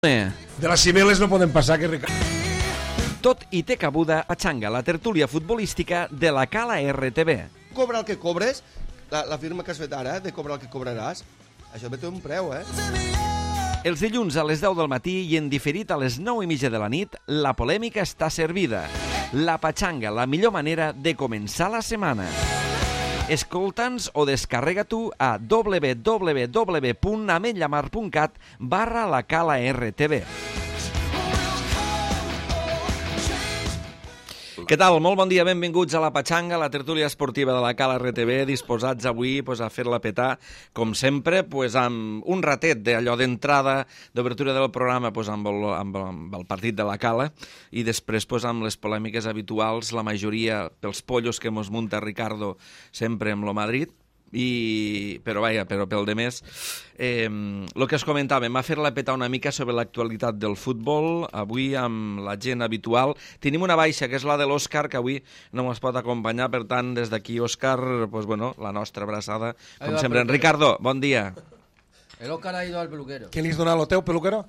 De les Cibeles no podem passar, que Ricard. Tot i té cabuda a Xanga, la tertúlia futbolística de la Cala RTV. Cobra el que cobres, la firma que has fet ara, de cobrar el que cobraràs, això té un preu, Els dilluns a les 10 del matí i en diferit a les 9:30 de la nit, la polèmica està servida. La Patxanga, la millor manera de començar la setmana. Escolta'ns o descarrega tu a www.ametlllamar.cat/la Cala RTV. Què tal? Molt bon dia, benvinguts a la Patxanga, la tertúlia esportiva de la Cala RTV, disposats avui a fer-la petar, com sempre, amb un ratet d'allò d'entrada, d'obertura del programa amb el partit de la Cala, i després amb les polèmiques habituals, la majoria pels pollos que mos munta Ricardo sempre amb lo Madrid, però pel de més, el que es comentàvem, m'ha fet-la petar una mica sobre l'actualitat del futbol, avui amb la gent habitual. Tenim una baixa, que és la de l'Òscar, que avui no ens pot acompanyar, per tant, des d'aquí, Òscar, la nostra abraçada, com sempre. Ricardo, bon dia. El Òscar ha ido al peluquero. Què li has donat, lo teu, peluquero?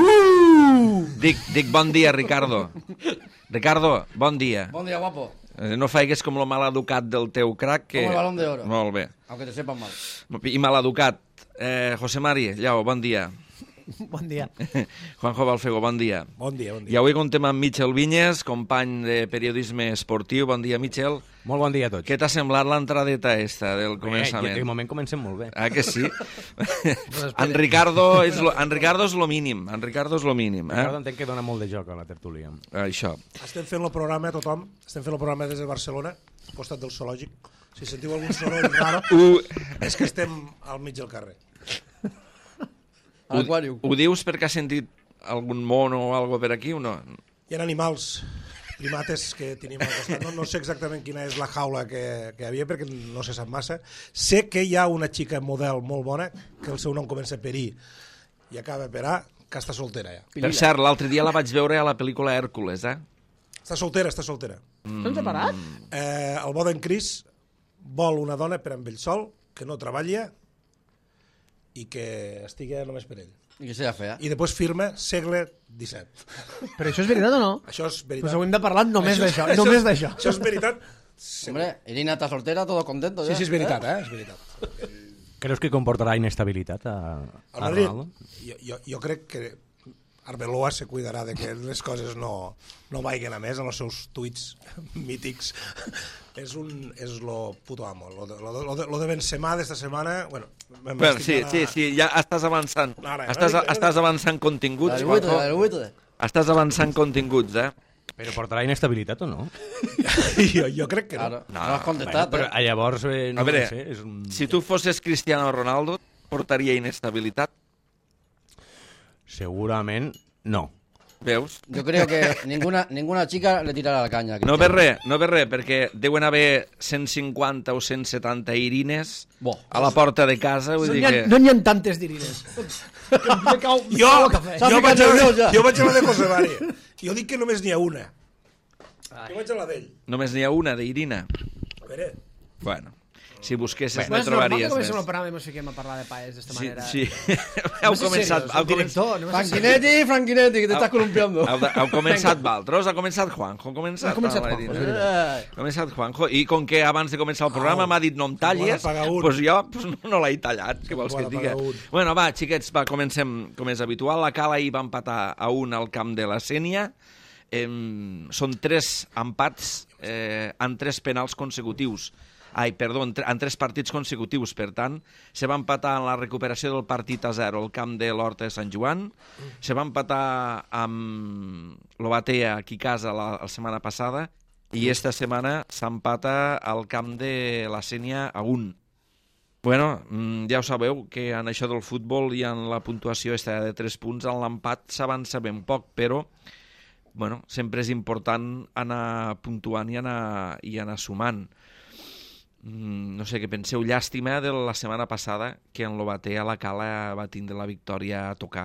Dic bon dia, Ricardo. Ricardo, bon dia. Bon dia, guapo. No faigues com lo maleducat del teu crac. Com el Balón de Oro. Molt bé. Aunque te sepan mal. I maleducat. José Mari, Llau, bon dia. Bon dia. Juanjo Balfego, bon dia. Bon dia, bon dia. I avui contem amb Michel Vinyes, company de periodisme esportiu. Bon dia, Michel. Molt bon dia a tots. Què t'ha semblat l'entradeta esta del començament? De moment comencem molt bé. Ah, que sí? En Ricardo és lo mínim. Ricardo entenc que dona molt de joc a la tertúlia. Això. Estem fent el programa, tothom. Estem fent el programa des de Barcelona, al costat del zoològic. Si sentiu algun soroll raro, és que estem al mig del carrer. Ho dius perquè has sentit algun mono o algo per aquí o no? Hi ha animals, primates que tenim al costat. No sé exactament quina és la jaula que hi havia, perquè no se sap massa. Sé que hi ha una xica model molt bona, que el seu nom comença per I i acaba per A, que està soltera ja. Per cert, l'altre dia la vaig veure a la pel·lícula Hèrcules, Està soltera. Estan separats? El bo d'en Cris vol una dona per amb ell sol, que no treballa i que estigui només per ell. I que sea fea. I després firma segle XVII. Però això és veritat o no? Això és veritat. Pues ho hem de parlar només d'això. Això és veritat. Hombre, Irina está soltera, todos contentos. Sí, és veritat, és veritat. Creus que comportarà inestabilitat a Ronaldo? Jo crec que Arbeloa se cuidarà de que les coses no vaiguen a més en els seus tuits mítics. És lo puto amo. Lo de Benzema d'esta setmana... Bueno, sí, ja estàs avançant. Estàs avançant continguts. Estàs avançant continguts, Però portarà inestabilitat o no? Jo crec que no. No has contestat. Però llavors, no ho sé. Si tu fosses Cristiano Ronaldo, portaria inestabilitat? Segurament no. Veus? Yo creo que ninguna chica le tirarà la canya. No ve res, perquè deuen haver 150 o 170 irines a la porta de casa. Vull dir que... No n'hi ha tantes d'irines. Jo vaig a la de José Mari. Jo dic que només n'hi ha una. Jo vaig a la d'ell. Només n'hi ha una d'Irina? A veure... Bueno, si busquessis no trobaries més. Comencem el programa i ens fiquem a parlar de paes d'esta manera. Sí. Heu començat... Franquinetti, que t'estàs columpiando. Heu començat Valtros, ha començat Juanjo. Ha començat Juanjo. I com que abans de començar el programa m'ha dit no em talles, doncs jo no l'he tallat. Què vols que et digui? Bueno, va, xiquets, comencem com és habitual. La Cala hi va empatar a 1 al camp de la Sénia. Són 3 empats en 3 penals consecutius. En 3 partits consecutius, per tant, se va empatar en la recuperació del partit a 0 al camp de l'Horta de Sant Joan, se va empatar amb l'Obatea aquí a casa la setmana passada, i esta setmana s'empata al camp de la Sénia a 1. Bueno, ja ho sabeu, que en això del futbol i en la puntuació esta de 3 punts, en l'empat s'avança ben poc, però bueno, sempre és important anar puntuant i anar sumant. No sé què penseu, llàstima de la setmana passada que en l'Obatea la Cala va tindre la victòria a tocar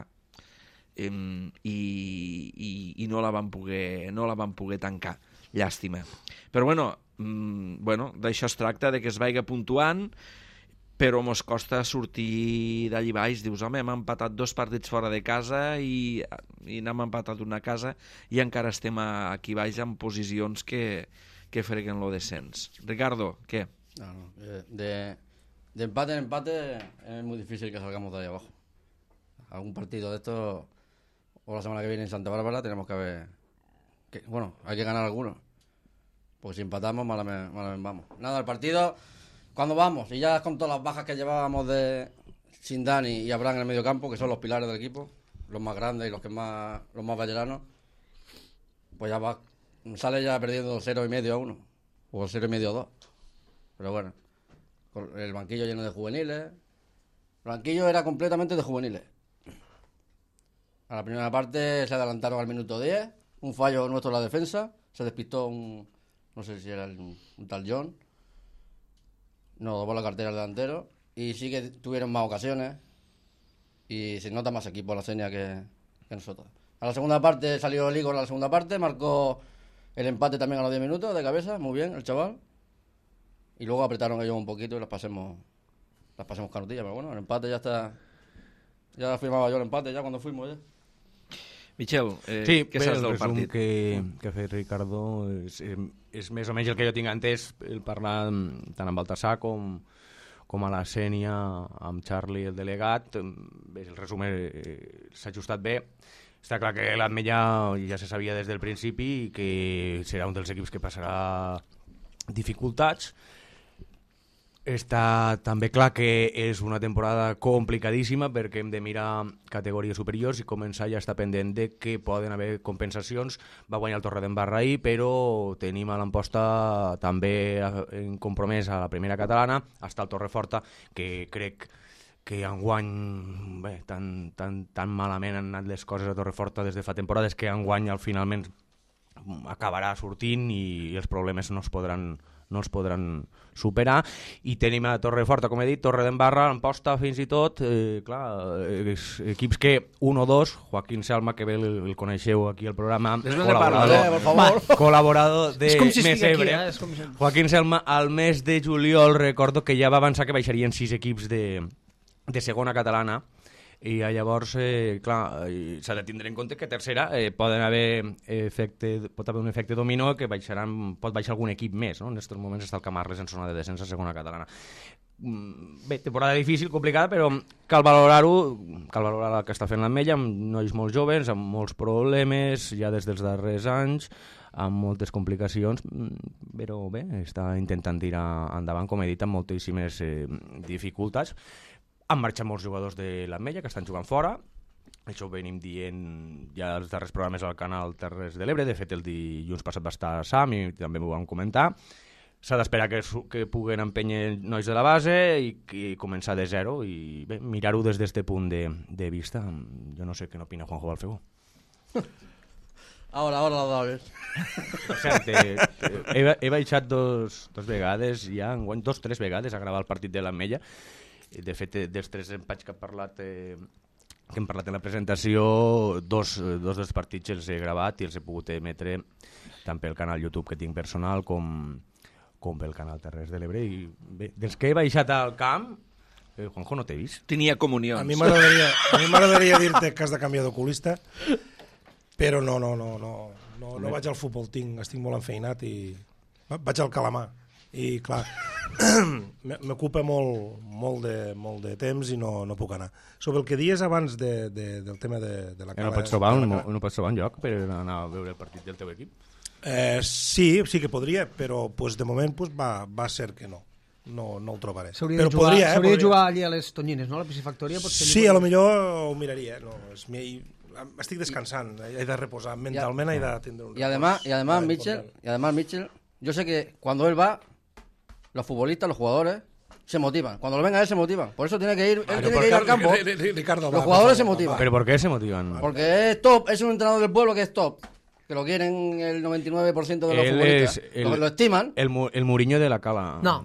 i no la van poder tancar, llàstima. Però bueno, d'això es tracta, de que es vagi puntuant, però mos costa sortir d'allí baix. Dius, home, hem empatat 2 partits fora de casa i n'hem empatat una a casa i encara estem aquí baix en posicions que freguen lo descens. Ricardo, ¿qué? No. De empate en empate es muy difícil que salgamos de ahí abajo. Algún partido de estos, o la semana que viene en Santa Bárbara, tenemos que ver... bueno, hay que ganar alguno. Porque si empatamos, malamente vamos. Nada, el partido, cuando vamos, y ya con todas las bajas que llevábamos de sin Dani y Abraham en el medio campo, que son los pilares del equipo, los más grandes y los más veteranos, pues ya va... Sale ya perdiendo 0,5-1 o 0,5-2. Pero bueno, con el banquillo lleno de juveniles. El banquillo era completamente de juveniles. A la primera parte se adelantaron al minuto 10. Un fallo nuestro en la defensa. Se despistó no sé si era un tal John. Nos dobó la cartera al delantero. Y sí que tuvieron más ocasiones. Y se nota más equipo la seña que nosotros. A la segunda parte salió el Igor a la segunda parte. Marcó el empate también a los 10 minutos de cabeza, muy bien, el chaval. Y luego apretaron ellos un poquito y las pasemos canutillas, pero bueno, el empate ya está. Ya firmaba yo el empate ya cuando fuimos ya. Michel, sí, què saps del resum partit? que ha fet Ricardo és més o menys el que jo tinc entès, el parlar tant amb Baltasar com a la Sènia, amb Charlie, el delegat. Bé, el resum s'ha ajustat bé. Està clar que l'Ametlla ja se sabia des del principi que serà un dels equips que passarà dificultats. Està també clar que és una temporada complicadíssima perquè hem de mirar categories superiors i començar ja està pendent de que poden haver compensacions. Va guanyar el Torredembarra ahir, però tenim a l'Amposta també en compromès a la primera catalana. Està el Torreforta, que crec que enguany tan malament han anat les coses a Torreforta des de fa temporades que enguany finalment acabarà sortint i els problemes no els podran superar. I tenim a Torreforta, com he dit, Torredembarra, Amposta fins i tot, equips que 1 o 2, Joaquín Selma, que bé el coneixeu aquí al programa, col·laborador de Mesebre. Joaquín Selma, al mes de juliol recordo que ja va avançar que baixarien 6 equips de segona catalana. I llavors, clar, s'ha de tindre en compte que tercera pot haver un efecte dominó que pot baixar algun equip més, no? En aquests moments està el Camarles en zona de descens a segona catalana. Bé, temporada difícil, complicada, però cal valorar-ho, cal valorar el que està fent l'Ametlla, amb nois molt joves, amb molts problemes, ja des dels darrers anys, amb moltes complicacions, però bé, està intentant tirar endavant, com he dit, amb moltíssimes dificultats. Han marxat molts jugadors de l'Ametlla que estan jugant fora. Això ho venim dient ja els darrers programes al canal Terres de l'Ebre. De fet, el dilluns passat va estar Sam i també m'ho vam comentar. S'ha d'esperar que puguen empènyer nois de la base i començar de zero i bé, mirar-ho des d'aquest punt de vista. Jo no sé què n'opina Juanjo Balfegó. Ahora la dabes. Per cert, he baixat dos vegades ja, enguany 2 o 3 vegades a gravar el partit de l'Ametlla. De fet, dels 3 empats que hem parlat en la presentació, dos dels partits els he gravat i els he pogut emetre tant pel canal YouTube que tinc personal com pel canal Terres de l'Ebre. I bé, dels que he baixat al camp, Juanjo, no t'he vist. Tenia comunions. A mi m'agradaria dir-te que has de canviar d'oculista, però no vaig al futbol, estic molt enfeinat i vaig al calamar. I clar, m'ocupa molt de temps i no puc anar. Sobre el que dies abans del tema de la cara... No pots trobar un lloc per anar a veure el partit del teu equip? Sí que podria, però de moment va ser que no el trobaré. S'hauria de jugar allí a les Tonyines, no? A la piscifactoria? Sí, a lo millor ho miraria. Estic descansant, he de reposar mentalment, he de tindre un repòs. Y además Mitchell, yo sé que cuando él va, los futbolistas, los jugadores, se motivan. Cuando lo ven a él, se motivan. Por eso tiene que ir al campo. Ricardo, los jugadores se motivan. ¿Pero por qué se motivan? Porque es top, es un entrenador del pueblo que es top. Que lo quieren el 99% de los futbolistas. Lo estiman. El Mourinho de la Cala. No.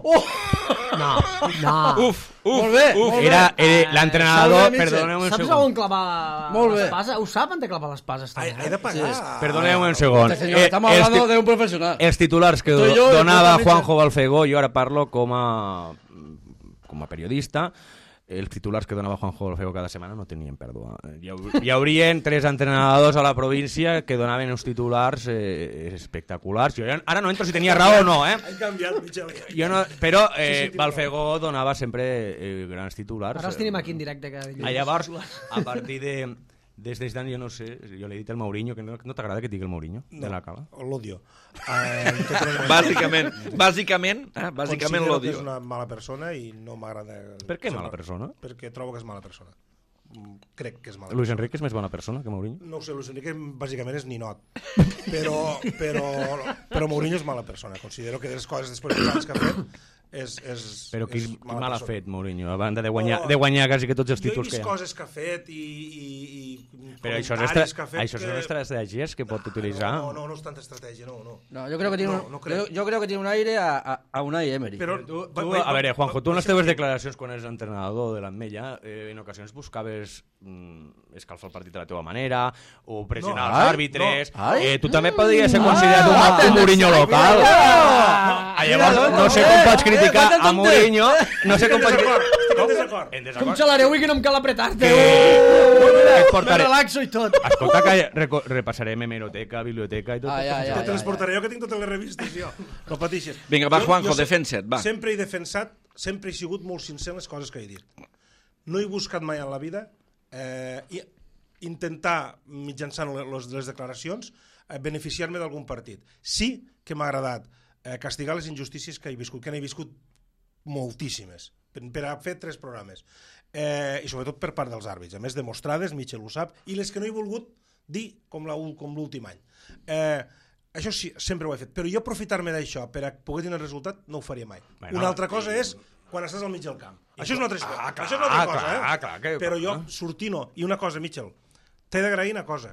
Molt bé. Era l'entrenador... Perdoneu un segon. Saps on clavar l'espasa? Ho saben de clavar l'espasa? He de pagar. Perdoneu un segon. Estamos hablando de un profesional. Els titulars que donava Juanjo Balfegó, jo ara parlo com com a periodista, els titulars que donava Juanjo Alfego cada setmana no tenien pèrdua. Hi haurien 3 entrenadors a la província que donaven uns titulars espectaculars. Jo ara no entro si tenia raó o no, Han canviat, Michel. Però Alfego donava sempre grans titulars. Ara els tenim aquí en directe. Llavors, a partir des d'any, jo no sé, jo l'he dit al Mourinho, que no t'agrada que et digui el Mourinho de la Cala? L'odio. Bàsicament considero l'odio. que és una mala persona i no m'agrada... Per què mala persona? Perquè trobo que és mala persona. Crec que és mala Luis persona. Enrique és més bona persona que Mourinho? No ho sé, Luis Enrique bàsicament és ninot. Però Mourinho és mala persona. Considero que les coses després dels anys que ha fet però qui mal ha fet Mourinho a banda de guanyar quasi que tots els títols que hi ha? Jo he vist coses que ha fet i però això són estratègies que pot utilitzar. No és tanta estratègia, no. Yo creo que tiene un aire a Unai Emery. Però a veure, Juanjo, tu en les teves declaracions quan eres entrenador de l'Ametlla en ocasions buscaves escalfar el partit de la teva manera o pressionar els àrbitres. Tu també podries ser considerat un Mourinho local. Llavors no sé com pots criticar a Mourinho, no sé com pots criticar. Com xalaré avui que no em cal apretar-te. Me relaxo i tot. Escolta, que repassarem hemeroteca, biblioteca i tot. Te les portaré jo, que tinc totes les revistes, jo. No pateixes. Vinga, va, Juanjo, defensa't, va. Sempre he defensat, sempre he sigut molt sincer en les coses que he dit. No he buscat mai en la vida intentar, mitjançant les declaracions, beneficiar-me d'algun partit. Sí que m'ha agradat castigar les injustícies que he viscut, que n'he viscut moltíssimes, per haver fet 3 programes. I sobretot per part dels àrbits, a més demostrades, Michel ho sap, i les que no he volgut dir com l'últim any. Això sí, sempre ho he fet, però jo aprofitar-me d'això per a poder tenir el resultat no ho faria mai. Una altra cosa és quan estàs al mig del camp. Això és una altra cosa, però jo sortint-ho, i una cosa, Michel, t'he d'agrair una cosa.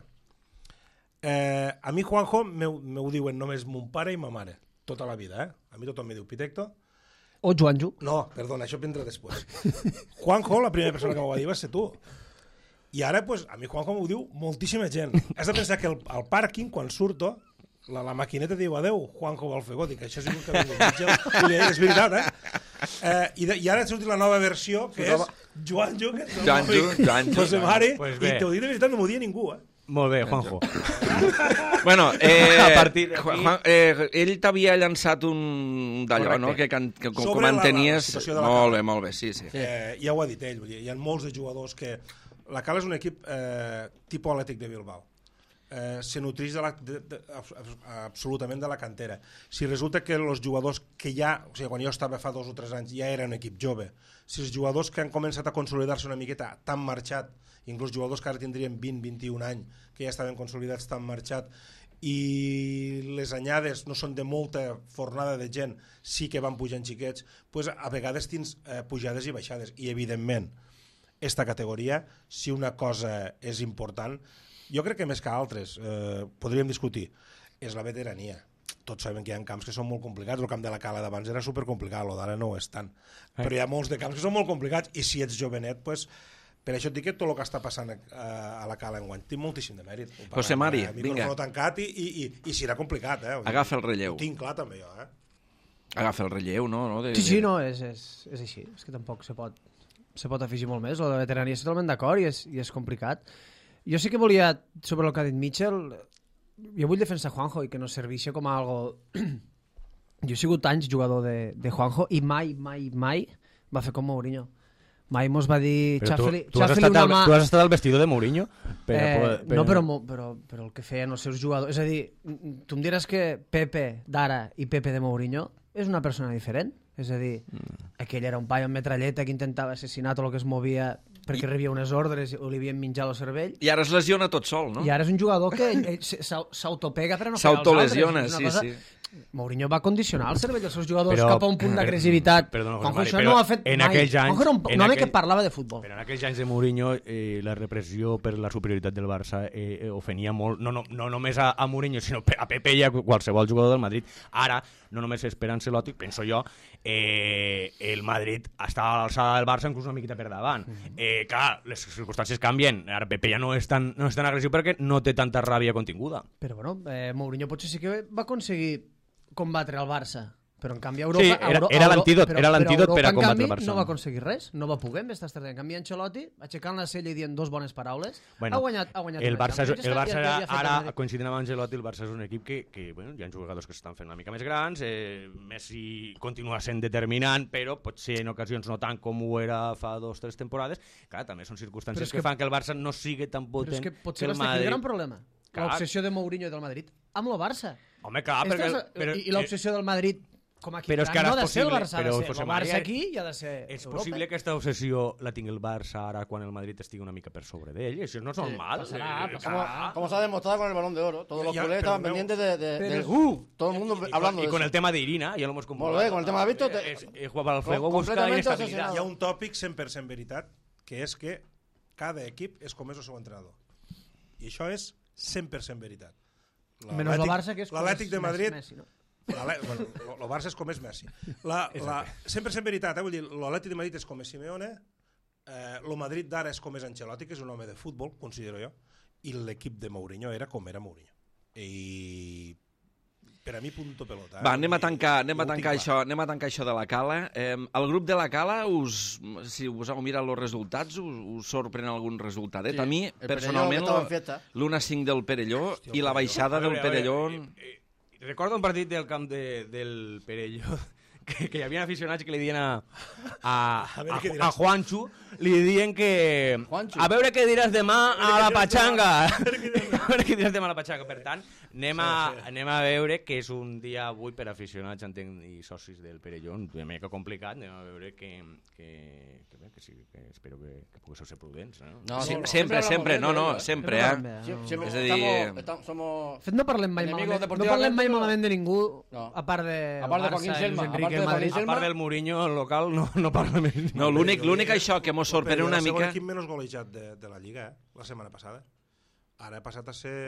A mi, Juanjo, m'ho diuen només mon pare i ma mare, tota la vida, a mi tothom me diu Pitecto. O Joanjo. No, perdona, això vindrà després. Juanjo, la primera persona que m'ho va dir va ser tu. I ara, pues, a mi Juanjo m'ho diu moltíssima gent. Has de pensar que al pàrquing, quan surto, la maquineta diu adeu, Juanjo Balfegó, dic, això és un que vingut. És veritat, I ara ha sortit la nova versió, que és Joanjo, que és José Mari, i t'ho dic de veritat, no m'ho dia ningú, Molt bé, Juanjo. Bueno, ell t'havia llançat un d'allò, no? Que com mantenies... Molt bé, sí. Ja ho ha dit ell, hi ha molts de jugadors que... La Cala és un equip tipus Atlètic de Bilbao. Se nutreix absolutament de la cantera. Si resulta que els jugadors que ja, o sigui, quan jo estava fa 2 o 3 anys, ja era un equip jove, si els jugadors que han començat a consolidar-se una miqueta t'han marxat, inclús jugadors que ara tindrien 20-21 anys, que ja estaven consolidats, t'han marxat, i les anyades no són de molta fornada de gent, sí que van pujant xiquets, doncs a vegades tens pujades i baixades, i evidentment, esta categoria, si una cosa és important, jo crec que més que altres, podríem discutir, és la veterania. Tots sabem que hi ha camps que són molt complicats, el camp de la Cala d'abans era supercomplicat, el d'ara no ho és tant, però hi ha molts de camps que són molt complicats, i si ets jovenet, doncs, per això et dic que tot el que està passant a la Cala enguany té moltíssim de mèrit. José Mari, vinga. Micròfon tancat i serà complicat. Agafa el relleu. Ho tinc clar també jo. Agafa el relleu, no? Sí, no, és així. És que tampoc se pot afegir molt més. La de veterania és totalment d'acord i és complicat. Jo sí que volia, sobre el que ha dit Michel, jo vull defensar Juanjo i que no serveixi com a algo... Jo he sigut anys jugador de Juanjo i mai va fer com Mourinho. Mai mos va dir... Tu has estat al vestidor de Mourinho? No, però el que feien els seus jugadors... És a dir, tu em diràs que Pepe d'ara i Pepe de Mourinho és una persona diferent? És a dir, aquell era un paio amb metralleta que intentava assassinar tot el que es movia perquè rebia unes ordres i li havien menjat el cervell. I ara es lesiona tot sol, no? I ara és un jugador que s'autopega per a no pegar els altres. S'autolesiona, sí. Mourinho va condicionar el cervell dels seus jugadors cap a un punt d'agressivitat. Perdona, això no ho ha fet mai. Juanjo era un home que parlava de futbol. Però en aquells anys de Mourinho la repressió per la superioritat del Barça ofenia molt, no només a Mourinho, sinó a Pepe i a qualsevol jugador del Madrid. Ara, no només per Ancelotti, penso jo, el Madrid està a l'alçada del Barça inclús una miqueta per davant. Clar, les circumstàncies canvien. Ara Pepe ja no és tan agressiu perquè no té tanta ràbia continguda. Però bueno, Mourinho potser sí que va aconseguir combatre el Barça Però en canvi Europa... Sí, era l'antídot per a combatre el Barça. No va aconseguir res, no va poder amb aquesta estratègia. En canvi Ancelotti, aixecant la cella i dient dos bones paraules, ha guanyat el Barça ara, coincidint amb Ancelotti, el Barça és un equip que bueno, hi ha jugadors que s'estan fent una mica més grans, Messi continua sent determinant, però potser en ocasions no tant com ho era fa 2 o 3 temporades. Clar, també són circumstàncies que fan que el Barça no sigui tan potent que el Madrid. Però és que potser va estar el gran problema, l'obsessió de Mourinho i del Madrid amb el Barça. Home, clar, I l'obsessió del Madrid com a però és que ara no és possible, el Barça, però el Barça aquí i ha de ser és Europa. Possible que aquesta obsessió la tingui el Barça ara quan el Madrid estigui una mica per sobre d'ell, això no és normal. Como se ha demostrado con el Balón de Oro, todos los culés estaban pendientes del todo el mundo hablando de eso. Y con el tema de Irina, ya lo hemos comprobado. Con el tema de Víctor, Juan Alfredo busca inestabilitat. Hi ha un tòpic 100% veritat, que és que cada equip és com és el seu entrenador. I això és 100% veritat. Menys el Barça, que és com l'Atlètic de Madrid, Messi, no? El Barça és com és Messi. 100% veritat, vull dir, l'Atlètic de Madrid és com és Simeone, el Madrid d'ara és com és Ancelotti, que és un home de futbol, considero jo, i l'equip de Mourinho era com era Mourinho. I per a mi punto pelota. Va, anem a tancar això de la Cala. El grup de la Cala, si us heu mirat els resultats, us sorprèn algun resultat? A mi, personalment, l'1-5 del Perelló i la baixada del Perelló... Recordo un partit del camp del Perelló que hi havia aficionats que li diuen a Juancho, li diuen que a veure què diràs demà a la Pachanga. A veure què diràs demà a la Pachanga. Per tant, anem a veure que és un dia avui per aficionats, entenc, i socis del Perelló, una mica complicat. Anem a veure que espero que pugueu ser prudents. Sempre, sempre. És a dir... No parlem mai malament de ningú, a part de Joaquín Selma, a part del Mourinho, el local, no parla més. No, l'únic això que mos sorprèn una mica... Va ser l'equip menys golejat de la Lliga, la setmana passada. Ara ha passat a ser...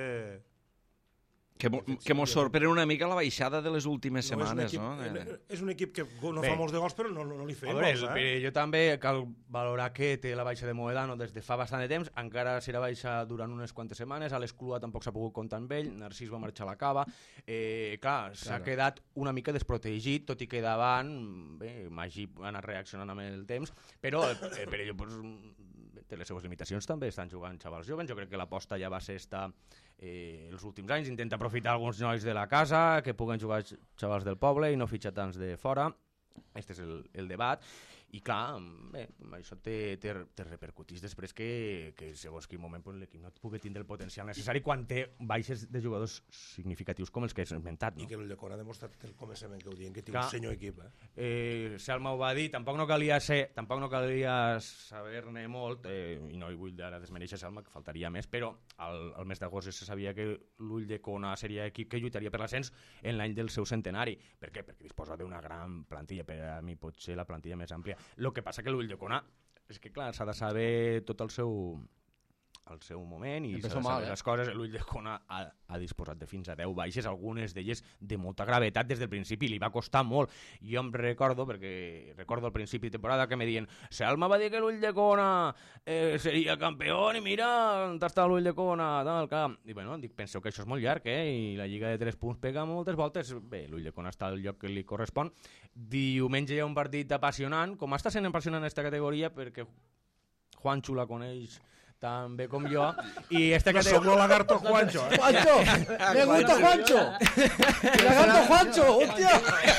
Que mos sorprèn una mica la baixada de les últimes setmanes, no? És un equip que no fa molts de gols, però no li feia gols, Jo també cal valorar que té la baixa de Moedano des de fa bastant de temps, encara serà baixa durant unes quantes setmanes, Alex Clua tampoc s'ha pogut comptar amb ell, Narcís va marxar a la cava, clar, s'ha quedat una mica desprotegit, tot i que davant, Magí ha anat reaccionant amb el temps, però el Perelló té les seves limitacions, també estan jugant xavals joves, jo crec que l'aposta ja va ser els últims anys, intenta aprofitar alguns nois de la casa, que puguen jugar xavals del poble i no fitxar tants de fora. Este és el debat. I clar, això té repercutís després que segons quin moment l'equip no pugui tindre el potencial necessari quan té baixes de jugadors significatius com els que he esmentat. I que el Llecona ha demostrat que el començament que ho diuen, que té un senyor equip. Selma ho va dir, tampoc no calia saber-ne molt, i no hi vull ara desmereixer Selma, que faltaria més, però al mes d'agost se sabia que l'Ulldecona seria equip que lluitaria per l'ascens en l'any del seu centenari. Per què? Perquè disposa d'una gran plantilla, per a mi pot ser la plantilla més àmplia. El que passa que l'Ulldecona és que clar, s'ha de saber tot el seu moment i s'ha de saber les coses. L'Ulldecona ha disposat de fins a 10 baixes, algunes d'elles de molta gravetat des del principi, li va costar molt. Jo em recordo, perquè recordo al principi de temporada que me diuen Selma va dir que l'Ulldecona seria campió i mira on està l'Ulldecona, i bueno, penseu que això és molt llarg, i la lliga de 3 punts pega moltes voltes. Bé, l'Ulldecona està al lloc que li correspon. Diumenge hi ha un partit apassionant, com està sent apassionant aquesta categoria, perquè Juancho la coneix tan bé com jo, i no som lo lagarto Juancho, Juancho, me gusta Juancho. Lagarto Juancho, hòstia.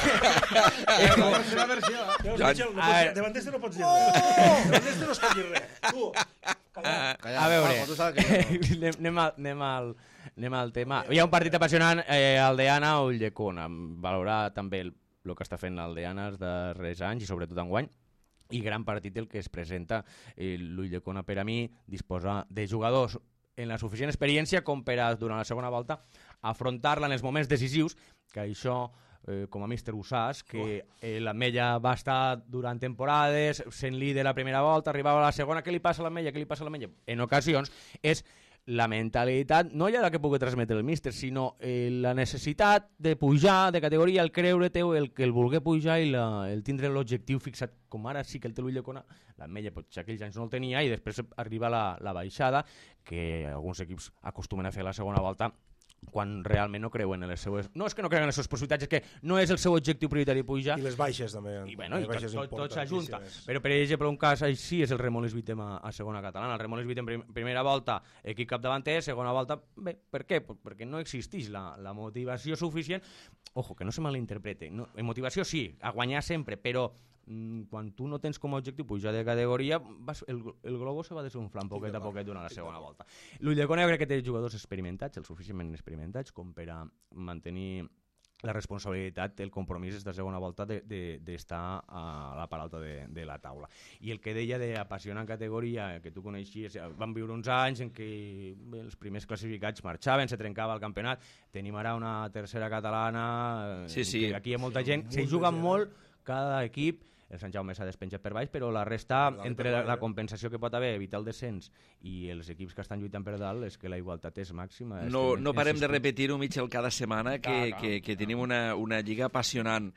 Davant d'este no pots dir res. Davant d'este no es pot dir res. Tu, a veure, anem al tema. Hi ha un partit apassionant, Aldeana o Ulldecona. Valorar també el que està fent l'Aldeana els darrers anys i sobretot enguany. I gran partit el que es presenta. L'Ulldecona, per a mi, disposa de jugadors en la suficient experiència com per a, durant la segona volta, afrontar-la en els moments decisius, que això, com a míster ho saps, que l'Ametlla va estar durant temporades sent líder la primera volta, arribava a la segona, què li passa a l'Ametlla? En ocasions és la mentalitat, no ja la que pugui transmetre el míster, sinó la necessitat de pujar de categoria, el creure-te, el voler pujar i el tindre l'objectiu fixat, com ara sí que el té l'Ulldecona, l'Ametlla potser aquells anys no el tenia, i després arriba la baixada, que alguns equips acostumen a fer la segona volta quan realment no creuen en les seues... No és que no creuen en les seues possibilitats, és que no és el seu objectiu prioritari pujar. I les baixes també. I bueno, tot s'ajunta. Però per exemple, un cas així és el Remoles Vitem a segona catalana. El Remoles Vitem primera volta, equip capdavanter, segona volta... Bé, per què? Perquè no existeix la motivació suficient. Ojo, que no se malinterprete. No, motivació sí, a guanyar sempre, però quan tu no tens com a objectiu pujar de categoria, el globo se va desunflant poquet a poquet durant la segona volta. L'Ulldecona crec que té jugadors experimentats, el suficientment experimentats com per a mantenir la responsabilitat, el compromís de segona volta d'estar a la part alta de la taula. I el que deia d'apassionant categoria, que tu coneixies, van viure uns anys en què els primers classificats marxaven, se trencava el campionat, tenim ara una tercera catalana, sí. Aquí hi ha molta gent, se juga molt cada equip, el Sant Jaume s'ha despenjat per baix, però la resta, entre la compensació que pot haver, evitar el descens i els equips que estan lluitant per dalt, és que la igualtat és màxima. No parem de repetir-ho, Michel, cada setmana, que tenim una lliga apassionant.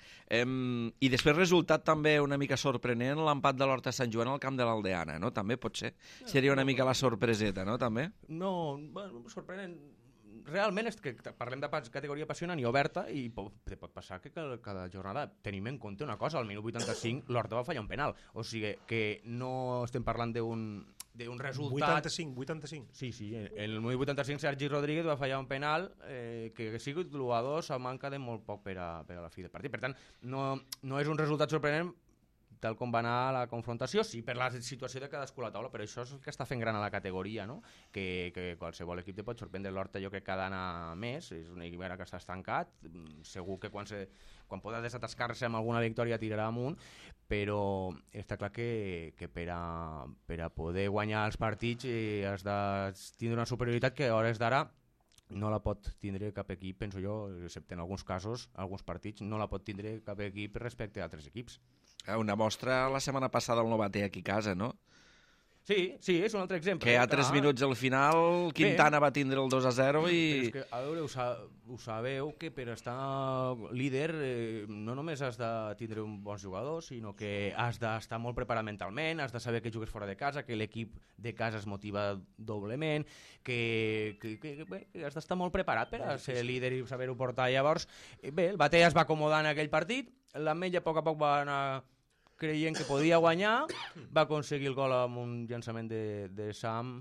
I després resultat també una mica sorprenent l'empat de l'Horta Sant Joan al camp de l'Aldeana, no? També pot ser. Seria una mica la sorpreseta, no? També? No, bueno, sorprenent... Realment és que parlem de categoria apassionant i oberta i pot passar que cada jornada tenim en compte una cosa, al minut 85 l'Horta va fallar un penal, o sigui que no estem parlant d'un resultat... 85. Sí, en el minut 85 Sergi Rodríguez va fallar un penal que ha sigut l'1-2 a manca de molt poc per a la fi del partit, per tant no és un resultat sorprenent tal com va anar la confrontació, sí, per la situació de cadascú a la taula, però això és el que està fent gran a la categoria, no? Que qualsevol equip te pot sorprendre. L'Horta jo crec que ha d'anar més, és un equip que està estancat, segur que quan pot desatascar-se amb alguna victòria tirarà amunt, però està clar que per a poder guanyar els partits has de tindre una superioritat que a hores d'ara no la pot tindre cap equip, penso jo, excepte en alguns casos, alguns partits, no la pot tindre cap equip respecte a altres equips. Una mostra la setmana passada el Novater aquí a casa, no? Sí, és un altre exemple. Que a 3 minuts al final Quintana va tindre el 2-0 i... Però és que, a veure, ho sabeu que per estar líder no només has de tindre un bon jugador, sinó que has d'estar molt preparat mentalment, has de saber que jugues fora de casa, que l'equip de casa es motiva doblement, que has d'estar molt preparat per a ser líder i saber-ho portar. Llavors, bé, el Batea es va acomodar en aquell partit, l'Ametlla a poc a poc va anar creient que podia guanyar, va aconseguir el gol amb un llançament de Sam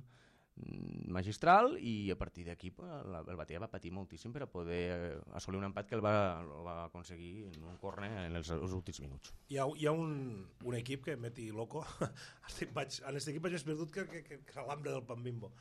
magistral i a partir d'aquí el Batea va patir moltíssim per a poder assolir un empat que el va aconseguir en un córner en els últims minuts. Hi ha un equip que meti loco, en aquest equip vaig més perdut que l'Hambre del Pan Bimbo.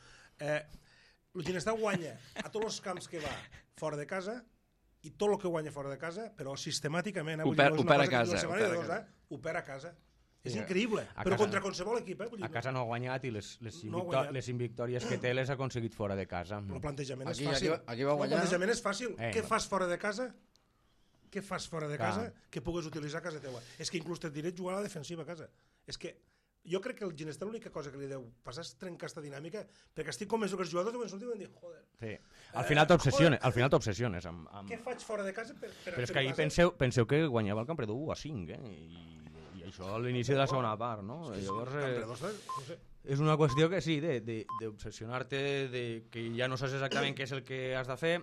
El Ginestar guanya a tots els camps que va fora de casa i tot el que guanya fora de casa, però sistemàticament... Opera a casa. Opera a casa. És increïble, però contra qualsevol equip. A casa no ha guanyat i les invictòries que té les ha aconseguit fora de casa. El plantejament és fàcil. El plantejament és fàcil. Què fas fora de casa? Què fas fora de casa que pugues utilitzar a casa teua? És que inclús et diré jugar a la defensiva a casa. És que jo crec que el Ginestar l'única cosa que li deu passar és trencar aquesta dinàmica, perquè estic convençut que els jugadors deuen sortir i van dir, joder... Sí. Al final t'obsessiones amb... Què faig fora de casa per però és que ahir penseu que guanyava el Campredó 1-5, i això a l'inici de la segona part, no? Llavors, és una qüestió que sí, d'obsessionar-te, que ja no saps exactament què és el que has de fer,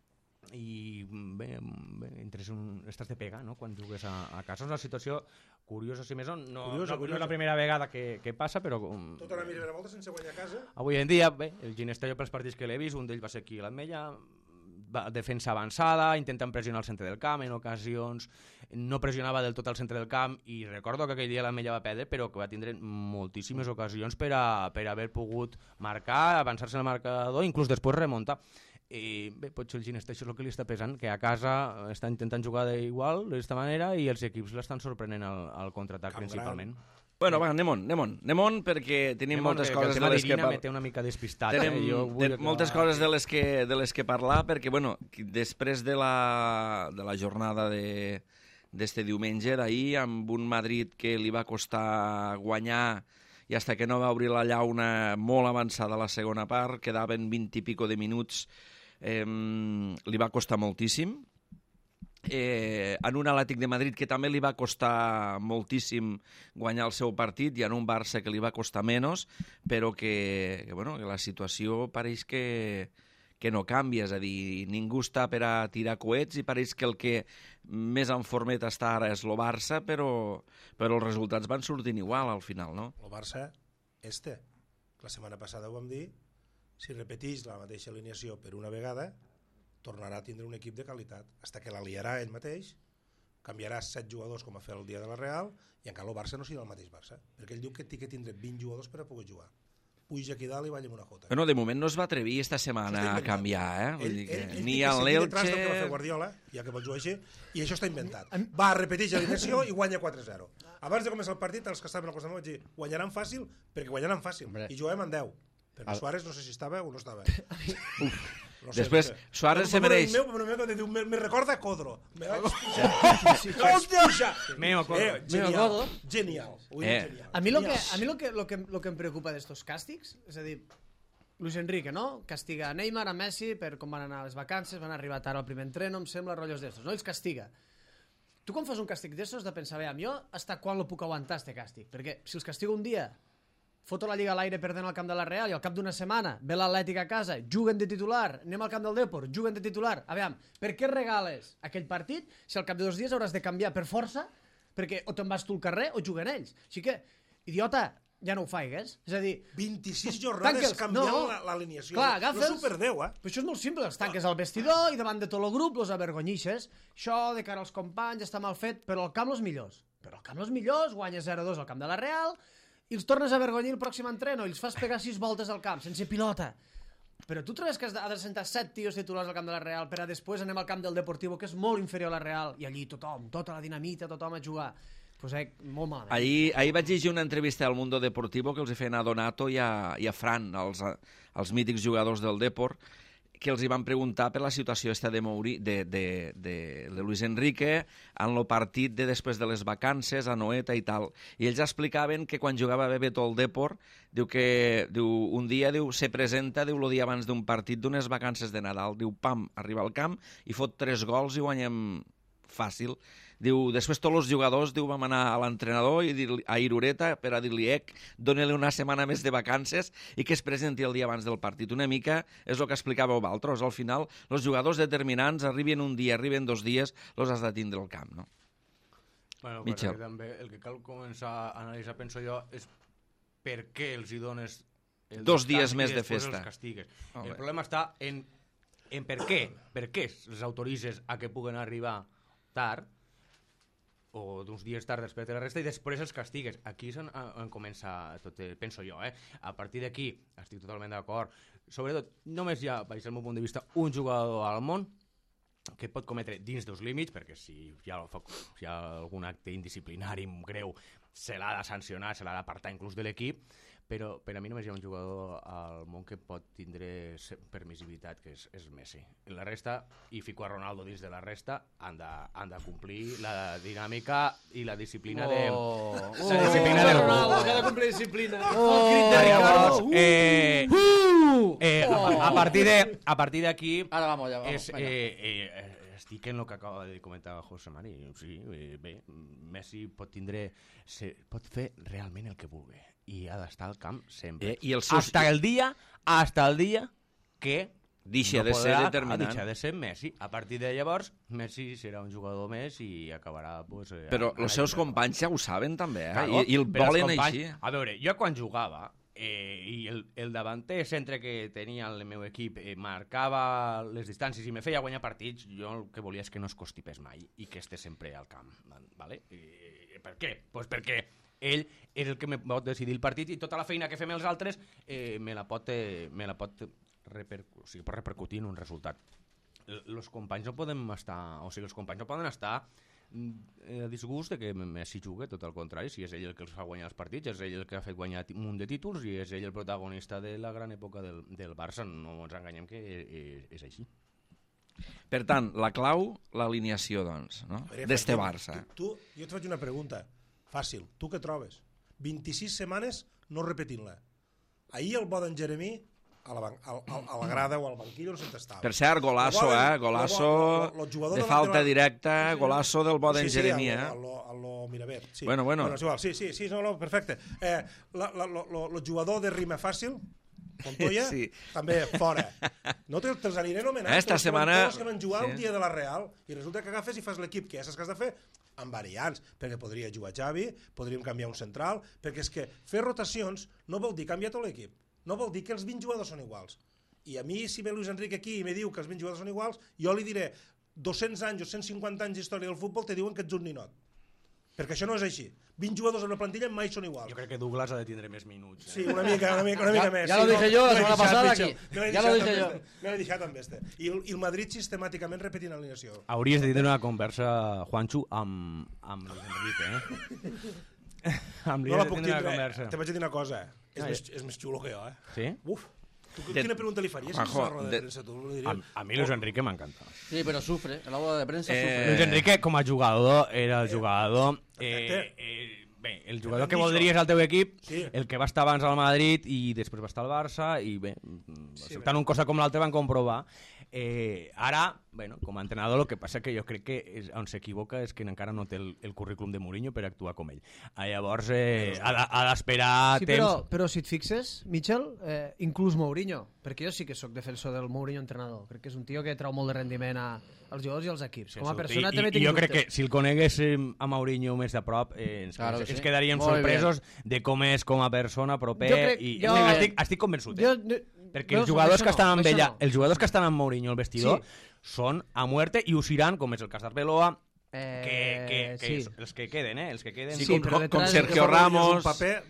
i bé, estàs de pegar, no?, quan jugues a casa. És una situació curiosa, si més no és la primera vegada que passa, però... Tota una primera volta sense guanyar a casa. Avui en dia, bé, el Ginestar, jo pels partits que l'he vist, un d'ells va ser aquí a l'Ametlla, defensa avançada, intenten pressionar al centre del camp, en ocasions no pressionava del tot al centre del camp, i recordo que aquell dia l'Ametlla va perdre, però que va tindre moltíssimes ocasions per haver pogut marcar, avançar-se en el marcador, inclús després remuntar. I bé, potser el Ginestar això és el que li està pesant, que a casa està intentant jugar d'igual, d'aquesta manera, i els equips l'estan sorprenent al contraatac principalment. Bueno, va, anem-on, perquè tenim moltes coses de les que parlar. Té una mica despistat. Tenim moltes coses de les que parlar, perquè, bueno, després de la jornada d'este diumenge, d'ahir, amb un Madrid que li va costar guanyar i fins que no va obrir la llauna molt avançada a la segona part, quedaven 20 i pico de minuts, li va costar moltíssim. En un Atlètic de Madrid que també li va costar moltíssim guanyar el seu partit, i en un Barça que li va costar menys, però que la situació pareix que que no canvia, és a dir, ningú està per a tirar coets i pareix que el que més en formet està ara és el Barça, però els resultats van sortint igual al final, no? El Barça, la setmana passada ho vam dir, si repeteix la mateixa alineació per una vegada, tornarà a tindre un equip de qualitat, fins que la liarà ell mateix, canviarà 7 jugadors com a fer el dia de la Real, i encara el Barça no serà el mateix Barça, perquè ell diu que té que tindre 20 jugadors per a poder jugar. Puja aquí dalt i balla amb una jota. Bueno, de moment no es va atrevir esta setmana a canviar, eh? Vull dir que ni en l'Elche... Ell que va fer Guardiola, ja que pot jugar així, i això està inventat. Va a repetir l'alineació i guanya 4-0. Abans de començar el partit, els que estaven al costat meu vaig dir, guanyaran fàcil, perquè guanyaran fàcil, i juguem en 10. Perquè Suárez no sé si estava o no estava. No sé, després, Suárez se mereix... Me recorda Codro. Me vaig expulsar. Genial. A mi lo que em preocupa d'estos càstigs, és a dir, Luis Enrique, no? Castiga a Neymar, a Messi, per com van anar a les vacances, van arribar tard al primer entreno, em sembla, rotllos d'estos, no? Els castiga. Tu quan fas un càstig d'estos de pensar, bé, jo hasta quan lo puc aguantar, este càstig? Perquè si els castigo un dia, foto la Lliga a l'aire perdent al camp de la Real i al cap d'una setmana ve l'Atlètic a casa, juguen de titular, anem al camp del Depor, juguen de titular. Aviam, per què regales aquell partit si al cap de 2 dies hauràs de canviar per força perquè o te'n vas tu al carrer o juguen ells? Així que, idiota, ja no ho faigues. És a dir... 26 jornades canviant l'alineació. Clar, agafes... No s'ho perdeu, eh? Però això és molt simple, els tanques al vestidor i davant de tot el grup los avergonyixes. Això, de cara als companys, està mal fet, però al camp los millors. Guanyes 0-2 al camp de la Real i els tornes a avergonyir el pròxim entreno i els fas pegar 6 voltes al camp, sense pilota. Però tu trobes que has de sentar 7 tios titulars al camp de la Real per a després anem al camp del Deportivo, que és molt inferior a la Real, i allí tothom, tota la dinamita, tothom a jugar. Pues molt malament. Ahir vaig llegir una entrevista al Mundo Deportivo que els feien a Donato i a Fran, els mítics jugadors del Depor, que els hi van preguntar per la situació esta de Luis Enrique en el partit de després de les vacances a Noeta i tal. I ells explicaven que quan jugava Bebeto al Depor, un dia se presenta el dia abans d'un partit d'unes vacances de Nadal, pam, arriba al camp i fot 3 gols i guanyem fàcil. Després tots els jugadors vam anar a l'entrenador a Irureta per a dir-li dona-li una setmana més de vacances i que es presenti el dia abans del partit. Una mica és el que explicàveu vosaltres. Al final, els jugadors determinants arriben un dia, arriben 2 dies, els has de tindre al camp, no? Bueno, perquè també el que cal començar a analitzar, penso jo, és per què els hi dones 2 dies més de festa. Els castigues. El problema està en per què. Per què els autoritzes a que puguen arribar tard o d'uns dies tard després de la resta i després els castigues. Aquí és on comença tot, penso jo, A partir d'aquí estic totalment d'acord. Sobretot, només hi ha, baix del meu punt de vista, un jugador al món que pot cometre dins dels límits, perquè si hi ha algun acte indisciplinari greu, se l'ha de sancionar, se l'ha d'apartar inclús de l'equip, però per a mi només hi ha un jugador al món que pot tindre permissibilitat, que és Messi. La resta, i fico a Ronaldo dins de la resta, han de complir la dinàmica i la disciplina de... La disciplina de Ronaldo, que ha de complir disciplina. A partir d'aquí... Ara vamos, estic en el que acaba de comentar José Mari. Sí, bé, Messi pot fer realment el que vulgui i ha d'estar al camp sempre. Hasta el dia que deixa de ser determinant. Deixa de ser Messi. A partir de llavors, Messi serà un jugador més i acabarà... Però els seus companys ja ho saben també, i el volen així. A veure, jo quan jugava i el davanter centre que tenia el meu equip marcava les distàncies i me feia guanyar partits, jo el que volia és que no es constipés mai i que estés sempre al camp, ¿vale? Per què? Pues perquè ell és el que me pot decidir el partit i tota la feina que fem els altres me la pot repercutir en un resultat. Els companys no poden estar, els companys no poden estar a disgust de que Messi jugui, tot el contrari, si és ell el que els fa guanyar els partits, és ell el que ha fet guanyar un munt de títols i és ell el protagonista de la gran època del Barça, no ens enganyem que és així. Per tant, la clau, l'alineació, doncs, no? D'este Barça. Jo et faig una pregunta fàcil. Tu què trobes? 26 setmanes no repetint-la. Ahir el bo d'en Jeremí a la grada o al banquillo no se'n estava. Per cert, golasso, golasso de falta directa, golasso del bo d'en Jeremí, lo Miravet. Sí. Bueno. Sí, no, perfecte. El jugador de rima fàcil, Montoya, també fora. No te'ls aniré anomenant. Esta setmana... Que van jugar un dia de la Real i resulta que agafes i fas l'equip que ja saps que has de fer amb variants, perquè podria jugar Xavi, podríem canviar un central, perquè és que fer rotacions no vol dir canviar tot l'equip, no vol dir que els 20 jugadors són iguals. I a mi, si ve Luis Enrique aquí i me diu que els 20 jugadors són iguals, jo li diré 200 anys o 150 anys d'història del futbol te diuen que ets un ninot. Perquè això no és així. 20 jugadors en una plantilla mai són iguals. Jo crec que Douglas ha de tindre més minuts. Sí, una mica més. Ja lo dije yo la setmana passada aquí. Ja lo dije yo. Me l'he deixat amb este. I el Madrid sistemàticament repetint l'alineació. Hauries de tindre una conversa, Juancho, amb Luis Enrique, No la puc tindre. Te vaig dir una cosa. És més xulo que jo, Sí? Uf. Quina pregunta li faries a la roda de premsa? A mi Luis Enrique m'encanta. Sí, pero sufre. En la boda de prensa sufre. Luis Enrique, com a jugador, era el jugador... Bé, el jugador que voldries al teu equip, el que va estar abans al Madrid i després va estar al Barça, i bé, tant un cosa com l'altre van comprovar. Ara, bueno, com a entrenador, el que passa que jo crec que on s'equivoca és que encara no té el currículum de Mourinho per actuar com ell. Llavors, ha d'esperar temps... Però si et fixes, Michel, inclús Mourinho, perquè jo sí que sóc defensor del Mourinho entrenador, crec que és un tio que trau molt de rendiment als jugadors i als equips. Com a persona també tinc jo crec que si el coneguéssim a Mourinho més de prop, ens quedaríem sorpresos de com és com a persona proper, i estic convençut. Perquè els jugadors que estan amb ella, els jugadors que estan amb Mourinho al vestidor són a muerte i ho seran, com és el cas d'Arbeloa, els que queden, els que queden. Sí, com Sergio Ramos,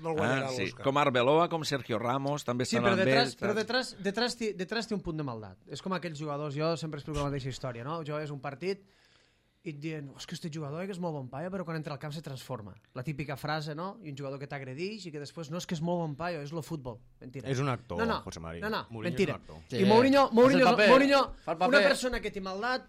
com Arbeloa, com Sergio Ramos, també estan amb ells. Però detrás té un punt de maldat. És com aquells jugadors, jo sempre explico la mateixa història, no? Jo és un partit i et diuen, és que este jugador que és molt bon paio, però quan entra al camp se transforma. La típica frase, no? I un jugador que t'agredix i que després no és que és molt bon paio, és lo futbol. Mentira. És un actor, José María. No, mentira. I Mourinho, una persona que té maldat,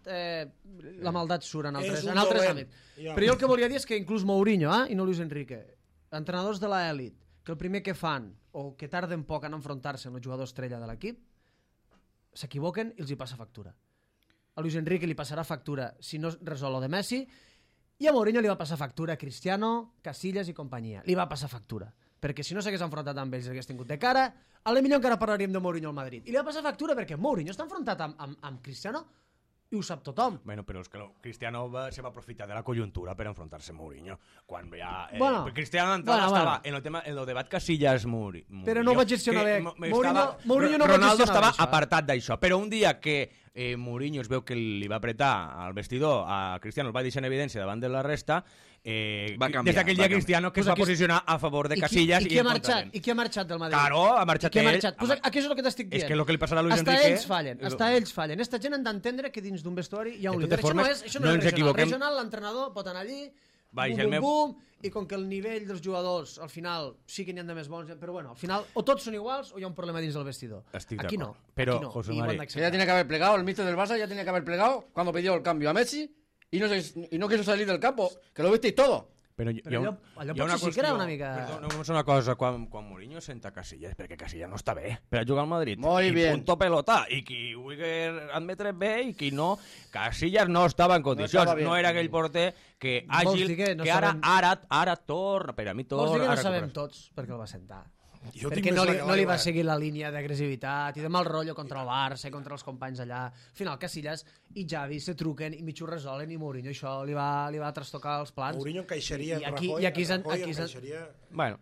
la maldat surt en altres àmbits. Però jo el que volia dir és que inclús Mourinho, i no Luis Enrique, entrenadors de l'elit, que el primer que fan, o que tarden poc en enfrontar-se amb el jugador estrella de l'equip, s'equivoquen i els hi passa factura. A Luis Enrique li passarà factura si no resol lo de Messi, i a Mourinho li va passar factura a Cristiano, Casillas i companyia. Li va passar factura. Perquè si no s'hagués enfrontat amb ells i hagués tingut de cara, a la millor encara parlaríem de Mourinho al Madrid. I li va passar factura perquè Mourinho està enfrontat amb Cristiano i ho sap tothom. Bueno, però és que Cristiano se va aprofitar de la conjuntura per enfrontar-se a Mourinho. Quan ja... Cristiano estava en el debat Casillas-Mourinho. Però no vaig gestionar bé. Mourinho no Ronaldo estava apartat d'això. Però un dia que Mourinho es veu que li va apretar al vestidor a Cristiano, el va deixar en evidència davant de la resta, des d'aquell dia Cristiano que es va posicionar a favor de Casillas i qui ha marxat del Madrid? Claro, ha marxat ell. Aquí és el que t'estic dient. És que el que li passarà a Luis Enrique... Hasta ells fallen. Esta gent han d'entendre que dins d'un vestuari hi ha un líder. Això no és regional. Regional, l'entrenador pot anar allí, bum, i com que el nivell dels jugadors al final sí que n'hi han de més bons, però bueno, al final o tots són iguals o hi ha un problema dins del vestidor. Aquí no. Pero José María, ya tiene que haber plegado, el míster del Barça ya tiene que haber plegado cuando pidió el cambio a Messi y no quiso salir del campo, que lo visteis todo. Però allò potser sí que era una mica... Perdó, una cosa, quan Mourinho senta Casillas, perquè Casillas no està bé per a jugar al Madrid. Muy bien. Punto pelota. I qui vulgui admetre bé i qui no. Casillas no estava en condicions. No era aquell porter que àgil, que ara torna. Per a mi torna. Vols dir que no sabem tots perquè el va sentar. Perquè no li va seguir la línia d'agressivitat i de mal rotllo contra el Barça i contra els companys allà. Al final Casillas i Xavi se truquen i mig ho resolen i Mourinho això li va trastocar els plans. Mourinho encaixaria en Rajoy. I aquí encaixaria... Bueno,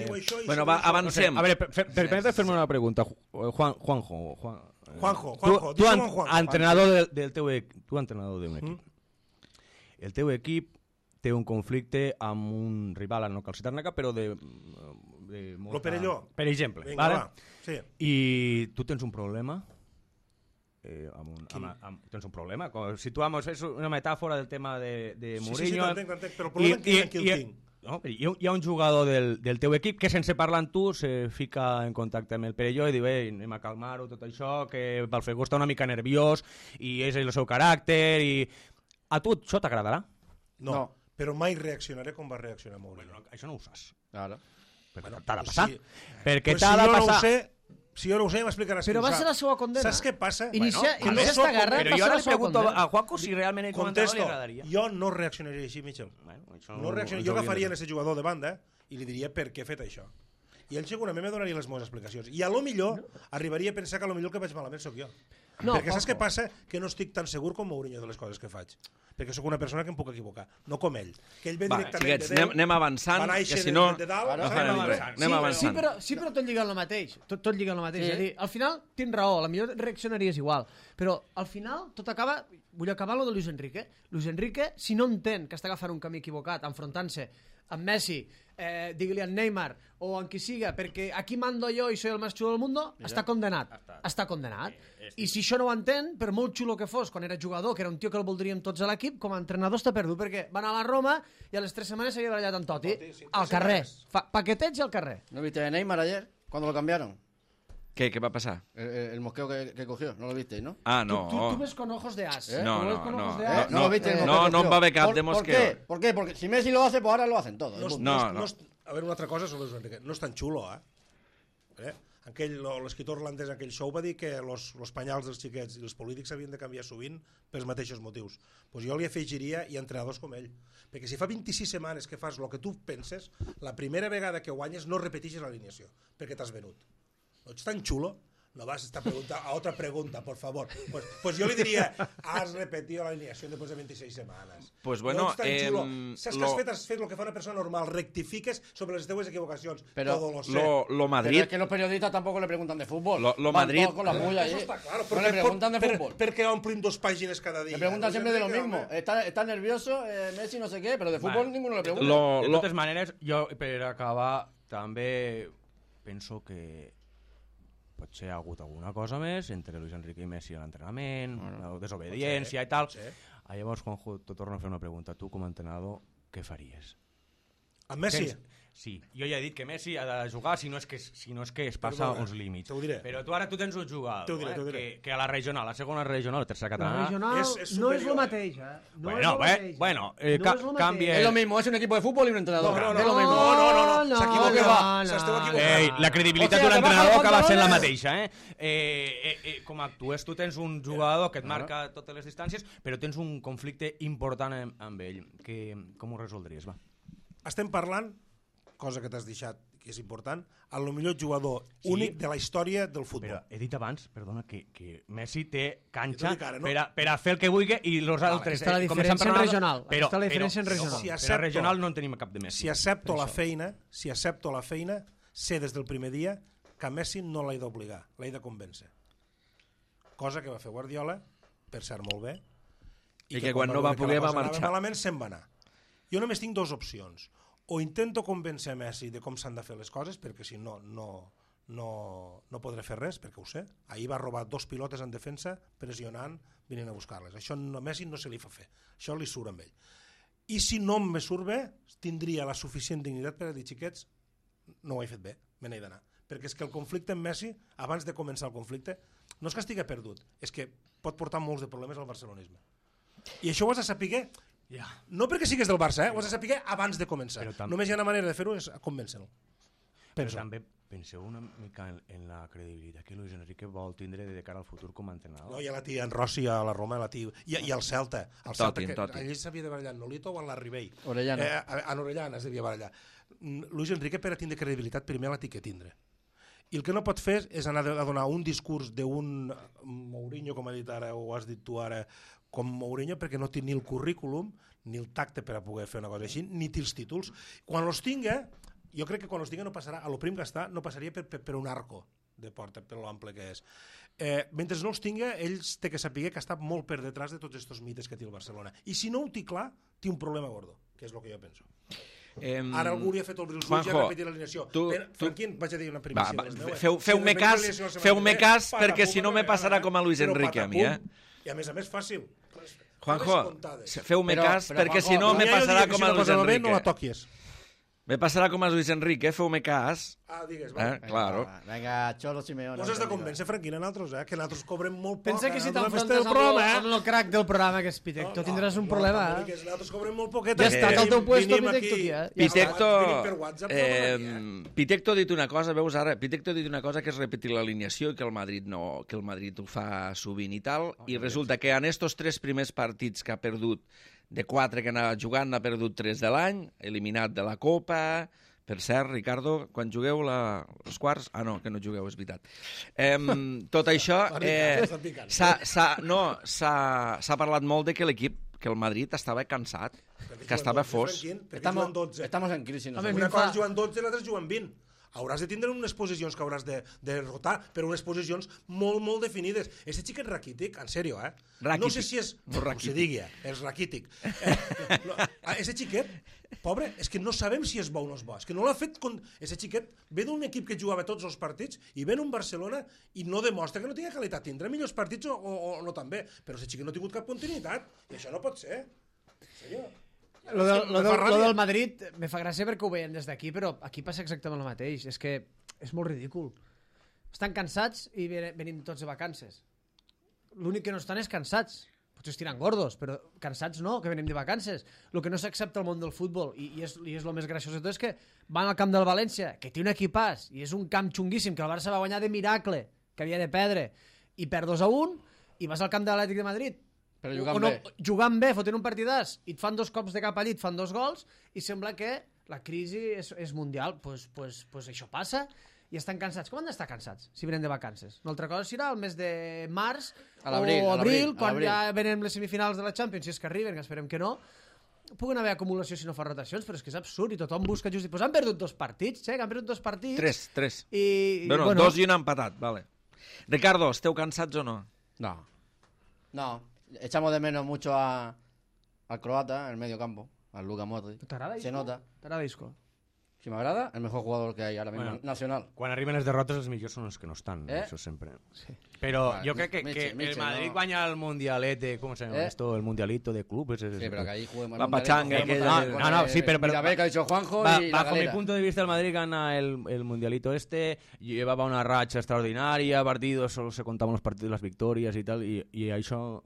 va, avancem. A veure, permítame fer-me una pregunta. Juanjo, tu entrenador del teu equip. Tu entrenador d'un equip. El teu equip té un conflicte amb un rival, no cal citar-ne cap, però de Lo Perelló. Per exemple. Vinga, va. Sí. I tu tens un problema? Tens un problema? Situamos, és una metàfora del tema de Mourinho. Sí, t'entenc, però el problema en qui el tinc. No, hi ha un jugador del teu equip que sense parlar amb tu se fica en contacte amb el Perelló i diu anem a calmar-ho, tot això, que pel Fegó està una mica nerviós i és el seu caràcter i... A tu això t'agradarà? No, però mai reaccionaré com va reaccionar Mourinho. Bueno, això no ho saps. Claro. Però t'ha de passar. Perquè t'ha de passar. Si jo no ho sé, m'explicaràs. Però va ser la seva condena. Saps què passa? Iniciar esta guerra però jo ara li pregunto a Juanco si realment el comentador li agradaria. Jo no reaccionaria així, Michel. No reaccionaria. Jo agafaria aquest jugador de banda i li diria per què he fet això. i ell segurament me donaria les meves explicacions. I a lo millor arribaria a pensar que a lo millor el que vaig malament sóc jo. No, perquè saps què passa? Que no estic tan segur com Mourinho de les coses que faig. Perquè sóc una persona que em puc equivocar, no com ell. Que ell ve directament de Déu, anem avançant, que si no... Anem avançant. Sí, però tot lliga el mateix. Tot lliga el mateix. És a dir, al final tens raó, potser reaccionaries igual. Però al final tot acaba... Vull acabar lo de Luis Enrique. Luis Enrique, si no entén que està agafant un camí equivocat, enfrontant-se amb Messi, digui-li a Neymar o en qui siga, perquè aquí mando jo i soy el més xulo del mundo, està condenat. Està condenat. I si això no ho entén, per molt xulo que fos quan era jugador, que era un tio que el voldríem tots a l'equip, com a entrenador està perdut, perquè va anar a la Roma i a les 3 setmanes s'havia barallat amb Totti, al carrer. Paqueteig al carrer. ¿No viste a Neymar ayer, cuando lo cambiaron? ¿Qué va a pasar? El mosqueo que cogió, ¿no lo visteis, no? Ah, no. Tú ves con ojos de as. No lo viste el mosqueo. No em va bé cap de mosqueo. ¿Por qué? Porque si Messi lo hace, pues ahora lo hacen todos. No. A veure, una altra cosa sobre Luis Enrique. No és tan xulo, l'escriptor irlandès en aquell show va dir que els penyals dels xiquets i els polítics havien de canviar sovint pels mateixos motius. Pues jo li afegiria i entrenadors com ell. Perquè si fa 26 setmanes que fas el que tu penses, la primera vegada que guanyes no repetixes l'alineació, perquè t'has venut. No ets tan xulo? No vas a esta pregunta, a otra pregunta, por favor. Pues yo le diría, has repetido la alineación después de 26 semanas. Pues bueno, no saps que has fet lo que fa una persona normal, rectifiques sobre les teues equivocacions. Pero todo lo sé. Lo Madrid... Pero es que los periodistas tampoco le preguntan de fútbol. Lo Madrid... Con la puya Eso está claro. No le preguntan de fútbol. Perquè omplim 2 pàgines cada dia. Le preguntan siempre de lo mismo. Está nervioso, Messi no sé qué, pero de fútbol ninguno le pregunta. De totes maneres, jo per acabar també penso que potser ha hagut alguna cosa més entre Luis Enrique i Messi a l'entrenament, desobediència i tal. Llavors, Juanjo, te torno a fer una pregunta. Tu, com a entrenador, què faries? Amb Messi? Sí, jo ja he dit que Messi ha de jugar si no és que es passa uns límits. Però tu ara tens un jugador que a la regional, a la segona regional, la tercera catalana... La regional no és el mateix, Bueno, canvia... Es lo mismo, es un equipo de fútbol y un entrenador. No, s'esteu equivocant. La credibilitat d'un entrenador acaba sent la mateixa. Com actues, tu tens un jugador que et marca totes les distàncies, però tens un conflicte important amb ell. Com ho resoldries, va? Estem parlant, cosa que t'has deixat, que és important, el millor jugador únic de la història del futbol. Però he dit abans, perdona, que Messi té canxa per a fer el que vulgui i els altres... Està la diferència en regional. Està la diferència en regional. Per a regional no en tenim cap de Messi. Si accepto la feina, sé des del primer dia que a Messi no l'he d'obligar, l'he de convèncer. Cosa que va fer Guardiola, per cert molt bé, i que quan no va poder va marxar. Malament se'n va anar. Jo només tinc 2 opcions. O intento convèncer Messi de com s'han de fer les coses, perquè si no podré fer res, perquè ho sé. Ahir va robar 2 pilotes en defensa, pressionant, venint a buscar-les. Això a Messi no se li fa fer. Això li surt amb ell. I si no me surt bé, tindria la suficient dignitat per a dir, xiquets, no ho he fet bé, me n'he d'anar. Perquè és que el conflicte amb Messi, abans de començar el conflicte, no és que estigui perdut, és que pot portar molts de problemes al barcelonisme. I això ho has de saber... No perquè sigues del Barça, ho has de saber abans de començar. Només hi ha una manera de fer-ho, és convèncer-lo. Però també penseu una mica en la credibilitat que Luis Enrique vol tindre de cara al futur com a entrenador. No, ja la tia en Rossi a la Roma, i el Celta. El Celta, que allà s'havia de barallar en Nolito o en la Ribey. En Orellana es devia barallar. Luis Enrique, per a tindre credibilitat, primer la té que tindre. I el que no pot fer és anar a donar un discurs d'un Mourinho, com ha dit ara, o has dit tu ara, com Mourinho, perquè no té ni el currículum, ni el tacte per a poder fer una cosa així, ni té els títols. Quan els tinga, jo crec que quan els tinga no passarà, a lo prim que està, no passaria per un arco de porta, per l'ample que és. Mentre no els tinga, ells té que saber que està molt per detrás de tots aquests mites que té el Barcelona. I si no ho té clar, té un problema gordo, que és el que jo penso. Ara algú hauria fet el Bruce Willis i ha repetit l'alineació. Franquín, vaig a dir una primícia. Feu-me cas perquè si no me passarà com a Luis Enrique a mi. I a més fàcil. Juanjo, feu-me cas perquè si no me passarà com a Luis Enrique. No la toquis. Me passarà com a Luis Enrique, feu-me cas. Digues, va. Claro. Venga, Cholo Simeone. No has de convèncer, Franquín, a nosaltres, que nosaltres cobrem molt poc. Pensa que si t'enfrontes amb el crack del programa, que és Pitecto, tindràs un problema. Nosaltres cobrem molt poquet. Ja està, al teu puesto, Pitecto aquí. Pitecto ha dit una cosa, veus ara? Pitecto ha dit una cosa que és repetir l'alineació i que el Madrid ho fa sovint i tal, i resulta que en estos 3 primers partits que ha perdut, de 4 que anava jugant, n'ha perdut 3 de l'any, eliminat de la Copa, Per cert, Ricardo, quan jugueu els quarts... Ah, no, que no jugueu, és veritat. Tot això... S'ha parlat molt de que l'equip, que el Madrid estava cansat, que estava fos. Estamos en crisi. Una cosa juguen 12 i l'altra juguen 20. Hauràs de tindre unes posicions que hauràs de rotar, però unes posicions molt, molt definides. Este xic és raquític, en sèrio, Raquític. No sé si és... No se digui, és raquític. Este xiquet, pobre, és que no sabem si és bo o no és bo. És que no l'ha fet... Este xiquet ve d'un equip que jugava tots els partits i ve en un Barcelona i no demostra que no tingui qualitat. Tindrà millors partits o no també, però este xiquet no ha tingut cap continuïtat. I això no pot ser. Senyor... Lo del Madrid me fa gràcia perquè ho veiem des d'aquí, però aquí passa exactament el mateix. És que és molt ridícul. Estan cansats i venim tots de vacances. L'únic que no estan és cansats. Potser estiran gordos, però cansats no, que venim de vacances. El que no s'accepta al món del futbol, i és el més graciós de tot, és que van al camp del València, que té un equipàs, i és un camp xunguíssim, que el Barça va guanyar de miracle, que havia de perdre, i perd 2-1, i vas al camp de l'Atlètic de Madrid, però jugant bé, fotent un partidàs, i et fan 2 cops de cap a llit, fan 2 gols, i sembla que la crisi és mundial. Pues això passa, i estan cansats. Com han d'estar cansats si venen de vacances? Una altra cosa serà el mes de març o abril, quan ja venen les semifinals de la Champions, si és que arriben, que esperem que no, puguen haver acumulació si no fa rotacions, però és que és absurd, i tothom busca just... Pues han perdut 2 partits, que han perdut 2 partits... 3. Bueno, 2 i un empatat, vale. Ricardo, esteu cansats o no? No. Echamos de menos mucho al croata en el medio campo, al Luka Modric. Se nota. T'agrada Isco? Si m'agrada, el mejor jugador que hay ahora mismo, nacional. Quan arriben les derrotes, els millors són els que no estan, això sempre. Sí. Però jo crec que el Madrid guanya el mundialete, com se llama esto? El mundialito de clubes. Sí, pero que ahí juguemos la pachanga. No, sí, pero mira, ve que ha dicho Juanjo y bajo mi punto de vista, el Madrid gana el mundialito llevaba una racha extraordinaria, partidos, solo se contaban los partidos, las victorias y tal, i això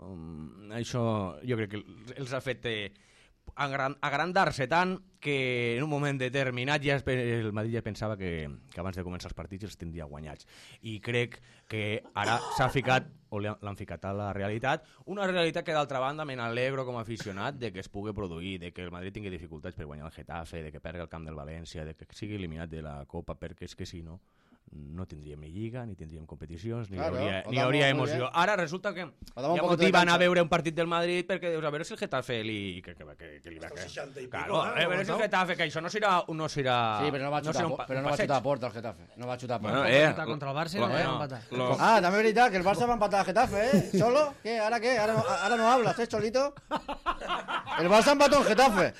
jo crec que els ha fet agrandar-se tant que en un moment determinat el Madrid ja pensava que abans de començar els partits els tindria guanyats, i crec que ara s'ha ficat o l'han ficat a la realitat, una realitat que d'altra banda me n'alegro com a aficionat de que es pugui produir, de que el Madrid tingui dificultats per guanyar el Getafe, de que perdi el camp del València, de que sigui eliminat de la Copa, perquè és que si no tindríem ni lliga, ni tindríem competicions, ni hi hauria emoció. Ara resulta que ja motiven a veure un partit del Madrid perquè dius, a veure si el Getafe li va... Claro, a veure si el Getafe, que això no serà... Sí, però no va xutar a porta el Getafe. No va xutar a porta. Va xutar contra el Barça i no va empatar. També és veritat, que el Barça va empatar al Getafe, ¿Solo? ¿Qué? ¿Ahora qué? ¿Ahora no hablas, Cholito? El Barça empató en Getafe.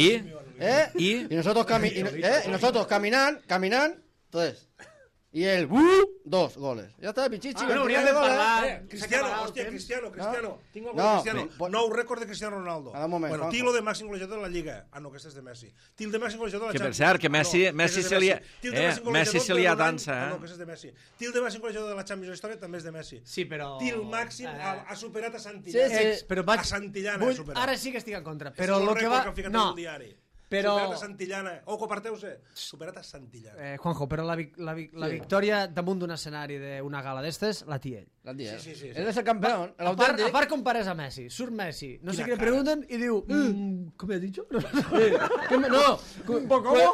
¿Y? Y nosotros caminando, entonces... Y el 2 goles. Ya está, Pichichi. No hauríem de parlar. Cristiano. Tinc algun Cristiano. Nou rècord de Cristiano Ronaldo. Bueno, tinc lo de màxim golejador de la Lliga. No, aquest és de Messi. Tinc el de màxim golejador de la Champions. Que per cert, que Messi se li ha dansa, No, aquest és de Messi. Tinc el de màxim golejador de la Champions de la història, també és de Messi. Sí, però... Tinc el màxim, ha superat a Santillana. A Santillana ha superat. Ara sí que estic en contra. Però el que va... No. Superat a Santillana. Ojo, parteu-se. Superat a Santillana. Juanjo, però la victòria damunt d'un escenari d'una gala d'estes, la té ell. Sí. Él es el campeón. A part compares a Messi. Surt Messi. No sé què li pregunten i diu... ¿Cómo he dicho? No. ¿Cómo?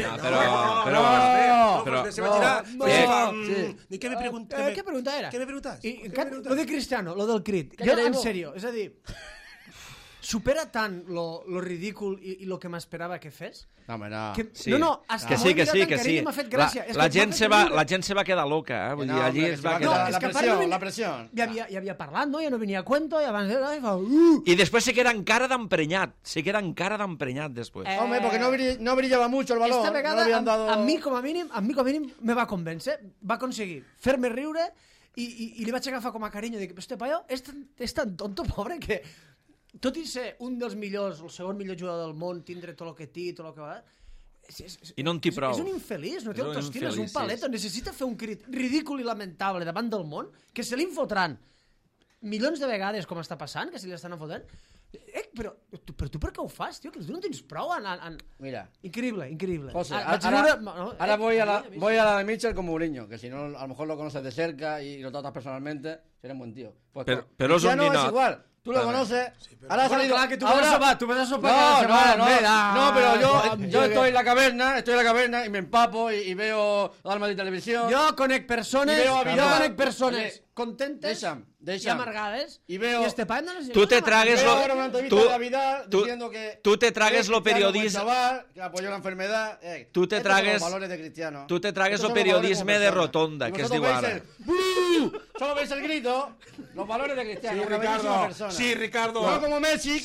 Què me preguntas? ¿Qué pregunta era? ¿Qué me preguntas? Lo de Cristiano, lo del crit. Jo, en sèrio, és a dir... supera tant lo ridícul i lo que m'esperava que fes? No, home, no. Que sí. M'ha fet gràcia. La gent se va quedar loca, Vull dir, allí es va quedar... La pressió. Ja havia parlat, no? Ja no venia a cuento, i abans... I després se queda encara d'emprenyat. Després. Home, perquè no brillava mucho el balón. Esta vegada, a mi com a mínim, me va convèncer. Va aconseguir fer-me riure i li vaig agafar com a carinyo. Dic, este paio és tan tonto, pobre, que... Tot i ser un dels millors, el segon millor jugador del món, tindre tot el que té, tot el que va... I no en té prou. És un infeliç, no té autoestima, és un paleto. Necessita fer un crit ridícul i lamentable davant del món, que se li fotran milions de vegades, com està passant, que se li estan fotent. Però tu per què ho fas, tio? Que tu no tens prou Mira. Increíble. José, ahora voy a la de Mitchell con Mourinho, que si no, a lo mejor lo conoces de cerca y lo tratas personalmente, será un buen tío. Pues pero es un ninot. Es igual. Tú lo conoces. Sí, ahora ha salido. Claro, que tú vas a sopar. No, pero yo estoy en la caverna y me empapo y veo Alma de Televisión. Yo conec persones contentes y amargades. Y veo. Tú te tragues lo. Ahora una entrevista de Navidad diciendo que. Tú te tragues lo periodismo. Que apoyó la enfermedad. Tú te tragues. Los valores de Cristiano. Tú te tragues lo periodismo de Rotonda, que es de Guara. Solo veis el grito. Los valores de Cristiano. Sí, Ricardo. No como Messi.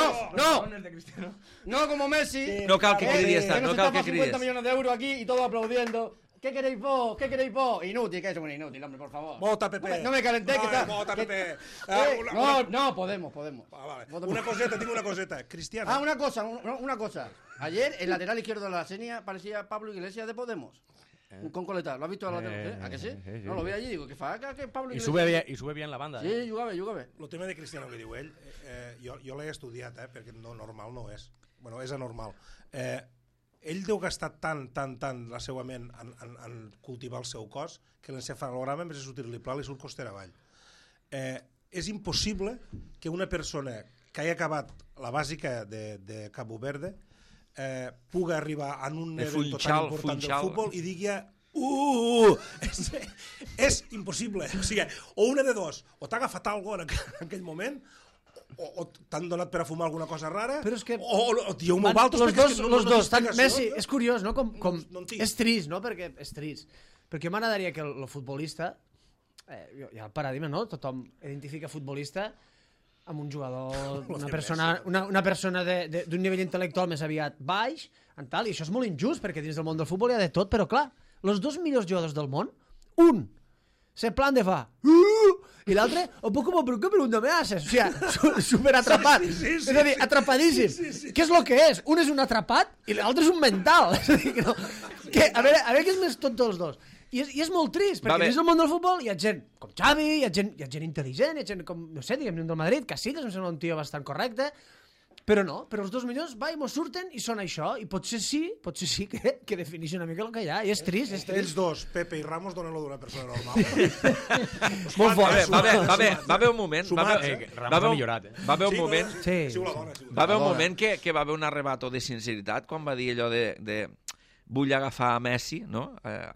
No como Messi. No cal que cridis tant, no cal que cridis. 50 millones de euros aquí y todo aplaudiendo. ¿Qué queréis vos? Inútil, que es un inútil, hombre, por favor. Vota, Pepe. No me calenté, que está. Vota, Pepe. No, podemos. Vale. Tengo una coseta. Cristiano. Una cosa. Ayer, el lateral izquierdo de la Senia parecía Pablo Iglesias de Podemos. Con coleta. ¿Lo has visto a la tele? ¿A que sí? No, lo vi allí, digo, que fa que Pablo Iglesias. I sube bien la banda. Sí, jugava bé. El tema de Cristiano que diu ell, jo l'he estudiat, perquè normal no és. Bueno, és anormal. Ell deu gastar tant la seva ment en cultivar el seu cos que l'encefalograma, en vez de sortir-li pla, li surt costera avall. És impossible que una persona que hagi acabat la bàsica de Cabo Verde pugui arribar en un event tan important del futbol i digui és impossible. O sigui, o una de dos, o t'ha agafat alguna cosa en aquell moment, o t'han donat per a fumar alguna cosa rara, o dieu molt altos. Los dos, Messi, és curiós, no? És trist, no? Perquè és trist. Perquè m'agradaria que el futbolista, hi ha el paradigma, no? Tothom identifica futbolista amb un jugador, una persona d'un nivell intel·lectual més aviat baix, i això és molt injust, perquè dins del món del futbol hi ha de tot, però clar, els dos millors jugadors del món, un se plan de fa i l'altre, ¿por qué pregúntame haces? O sigui, super atrapat. És a dir, atrapadíssim. Què és el que és? Un és un atrapat i l'altre és un mental. És a dir, a veure què és més tot dels dos. I és molt trist, perquè dins del món del futbol hi ha gent com Xavi, hi ha gent intel·ligent, hi ha gent com, no sé, diguem-ne del Madrid, Casillas, em sembla un tio bastant correcte, però no, però els dos millors mos surten i són això, i potser sí que defineixi una mica el que hi ha, i és trist. Ells dos, Pepe i Ramos, donen-lo d'una persona normal. Molt fort. Va haver un moment... Ramos ha millorat, Va haver un moment... Va haver un moment que va haver un arrebato de sinceritat, quan va dir allò de vull agafar a Messi, no?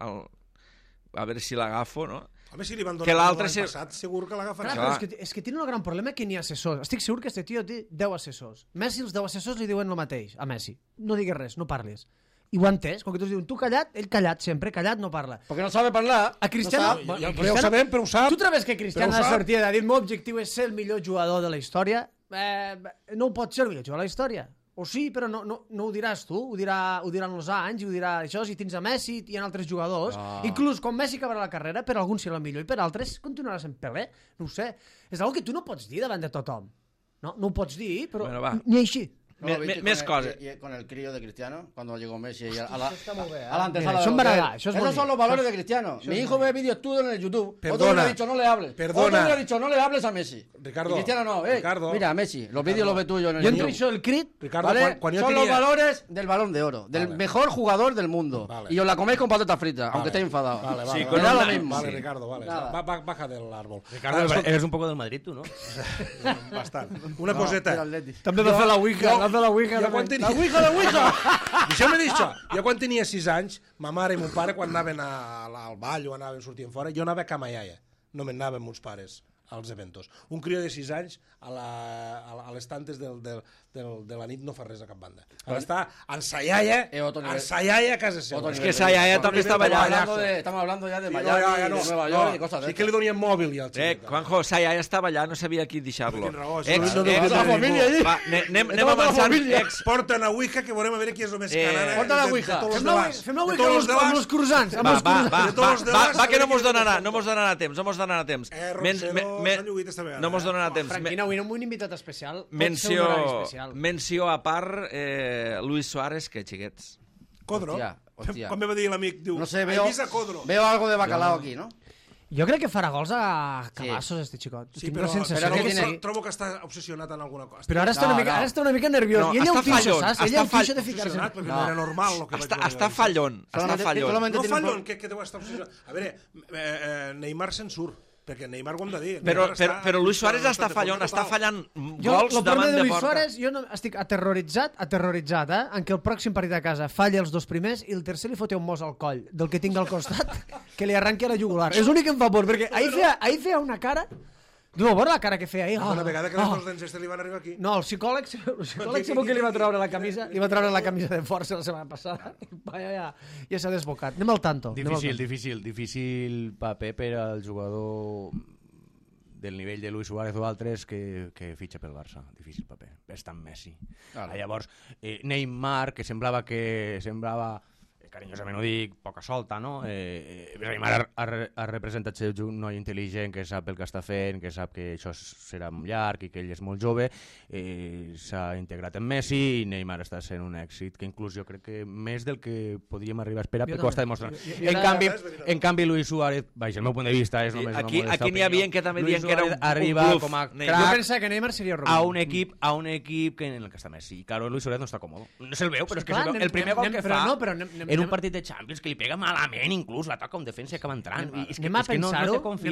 A veure si l'agafo, no? Home, si li van donar l'any passat, segur que l'agafarà. Clar, és que tiene un gran problema que n'hi ha assessors. Estic segur que este tio té 10 assessors. Messi, els 10 assessors li diuen el mateix a Messi. No digues res, no parlis. I ho ha entès, com que tots diuen, tu callat, ell callat, sempre callat, no parla. Perquè no sabe parlar. A Cristiano... Ja ho sabem, però ho sap. Tu trobes que Cristiano ha sortit i ha dit, el meu objectiu és ser el millor jugador de la història? No ho pot ser el millor jugador de la història. O sí, però no ho diràs tu, ho diran els anys, ho dirà això, si tens a Messi i en altres jugadors. Inclús quan Messi acabarà la carrera, per alguns serà el millor i per altres continuarà sent Pelé, no ho sé. És una que tu no pots dir davant de tothom. No ho pots dir, però ni així. Més coses. Con el crío de Cristiano, cuando llegó Messi a la antesala de hotel. Esos son los valores de Cristiano. Mi hijo ve vídeos tuyos en el YouTube. Otro le ha dicho, no le hables. Otro le ha dicho, no le hables a Messi. Ricardo. Cristiano no. Mira, Messi, los vídeos los ve tuyos en el YouTube. YouTube. Yo entro el crit. Ricardo, ¿vale? Son los valores del Balón de Oro, del mejor jugador del mundo. Y os la coméis con patatas fritas, aunque esté enfadado. Vale. Me da lo mismo. Vale, Ricardo, vale. Baja del árbol. Ricardo, eres un poco del Madrid, tú, ¿no? Bastant. Una coseta. També va fer la Ouija. La Ouija! Deixeu-me dir això. Jo quan tenia 6 anys, ma mare i mon pare, quan anaven al ball o anaven sortint fora, jo anava a Cama Iaia. No me'n anava amb meus pares als eventos. Un crió de 6 anys a les tantes de la nit no fa res a cap banda. Ara està en sa iaia a casa seva. És que sa iaia també estava allà. Estamos hablando ya de Miami, de Nueva York i coses d'això. Sí que li donien mòbil ja al xiquet. Juanjo, sa iaia estava allà, no sabia qui deixar-lo. La família allí. Anem avançant. Porta una Ouija que veurem a veure qui és el més canana. Porta la Ouija. Fem la Ouija amb els croissants. Va, que no mos donarà temps. No mos donarà temps. Franquina, avui no m'ho han invitat especial. Menció a part, Luis Suárez, que xiquets. Codro. Com me va dir l'amic, diu, no sé, veo algo de bacalao aquí, ¿no? Jo crec que farà gols a cabassos, este xicot. Sí, però trobo que està obsessionat en alguna cosa. Però ara està una mica nerviós. I ell ho tixo, saps? Ell ho tixo de ficar-se. Perquè no era normal el que vaig veure. Està fallon. No fallon, que deu estar obsessionat. A veure, Neymar se'n surt. Perquè Neymar ho hem de dir. Però Luis Suárez està fallant gols davant de Luis porta. Suárez, jo estic aterroritzat, en què el pròxim partit a casa falli els dos primers i el tercer li foté un mos al coll del que tinc al costat que li arranqui a la jugular. És l'únic que em fa por, perquè ahir feia una cara... No, veure la cara que feia ahir. Una vegada que les dos dents li van arribar aquí. No, el psicòleg segur que li va treure la camisa de força la setmana passada i ja s'ha desbocat. Anem al tanto. Difícil paper per al jugador del nivell de Luis Suárez o altres que fitxa pel Barça. Difícil paper. Està en Messi. Llavors, Neymar, que semblava carinyosament ho dic, poca solta, no? Neymar ha representat ser un noi intel·ligent que sap el que està fent, que sap que això serà llarg i que ell és molt jove, s'ha integrat en Messi i Neymar està sent un èxit, que inclús jo crec que més del que podríem arribar a esperar, perquè ho està demostrant. En canvi, Luis Suárez, baix, el meu punt de vista, és només una modesta opinió. Aquí n'hi havia que també diuen que era un arriba com a crack. Jo pensava que Neymar seria Robinho. A un equip en el que està Messi. I claro, Luis Suárez no està còmode. No se'l veu, però és que el primer gol que fa en un partit de Champions, que li pega malament, inclús la toca un defensa i acaba entrant. Anem a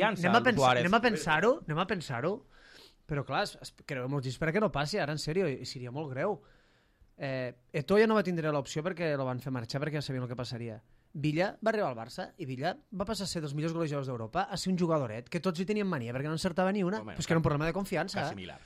pensar-ho, però clar, creu-nos dir, espera que no passi, ara en sèrio, i seria molt greu. Eto'o ja no va tindre l'opció perquè lo van fer marxar, perquè ja sabien el que passaria. Villa va arribar al Barça i Villa va passar a ser dels millors golejadors d'Europa a ser un jugadoret que tots hi tenien mania perquè no encertava ni una, però és que era un problema de confiança.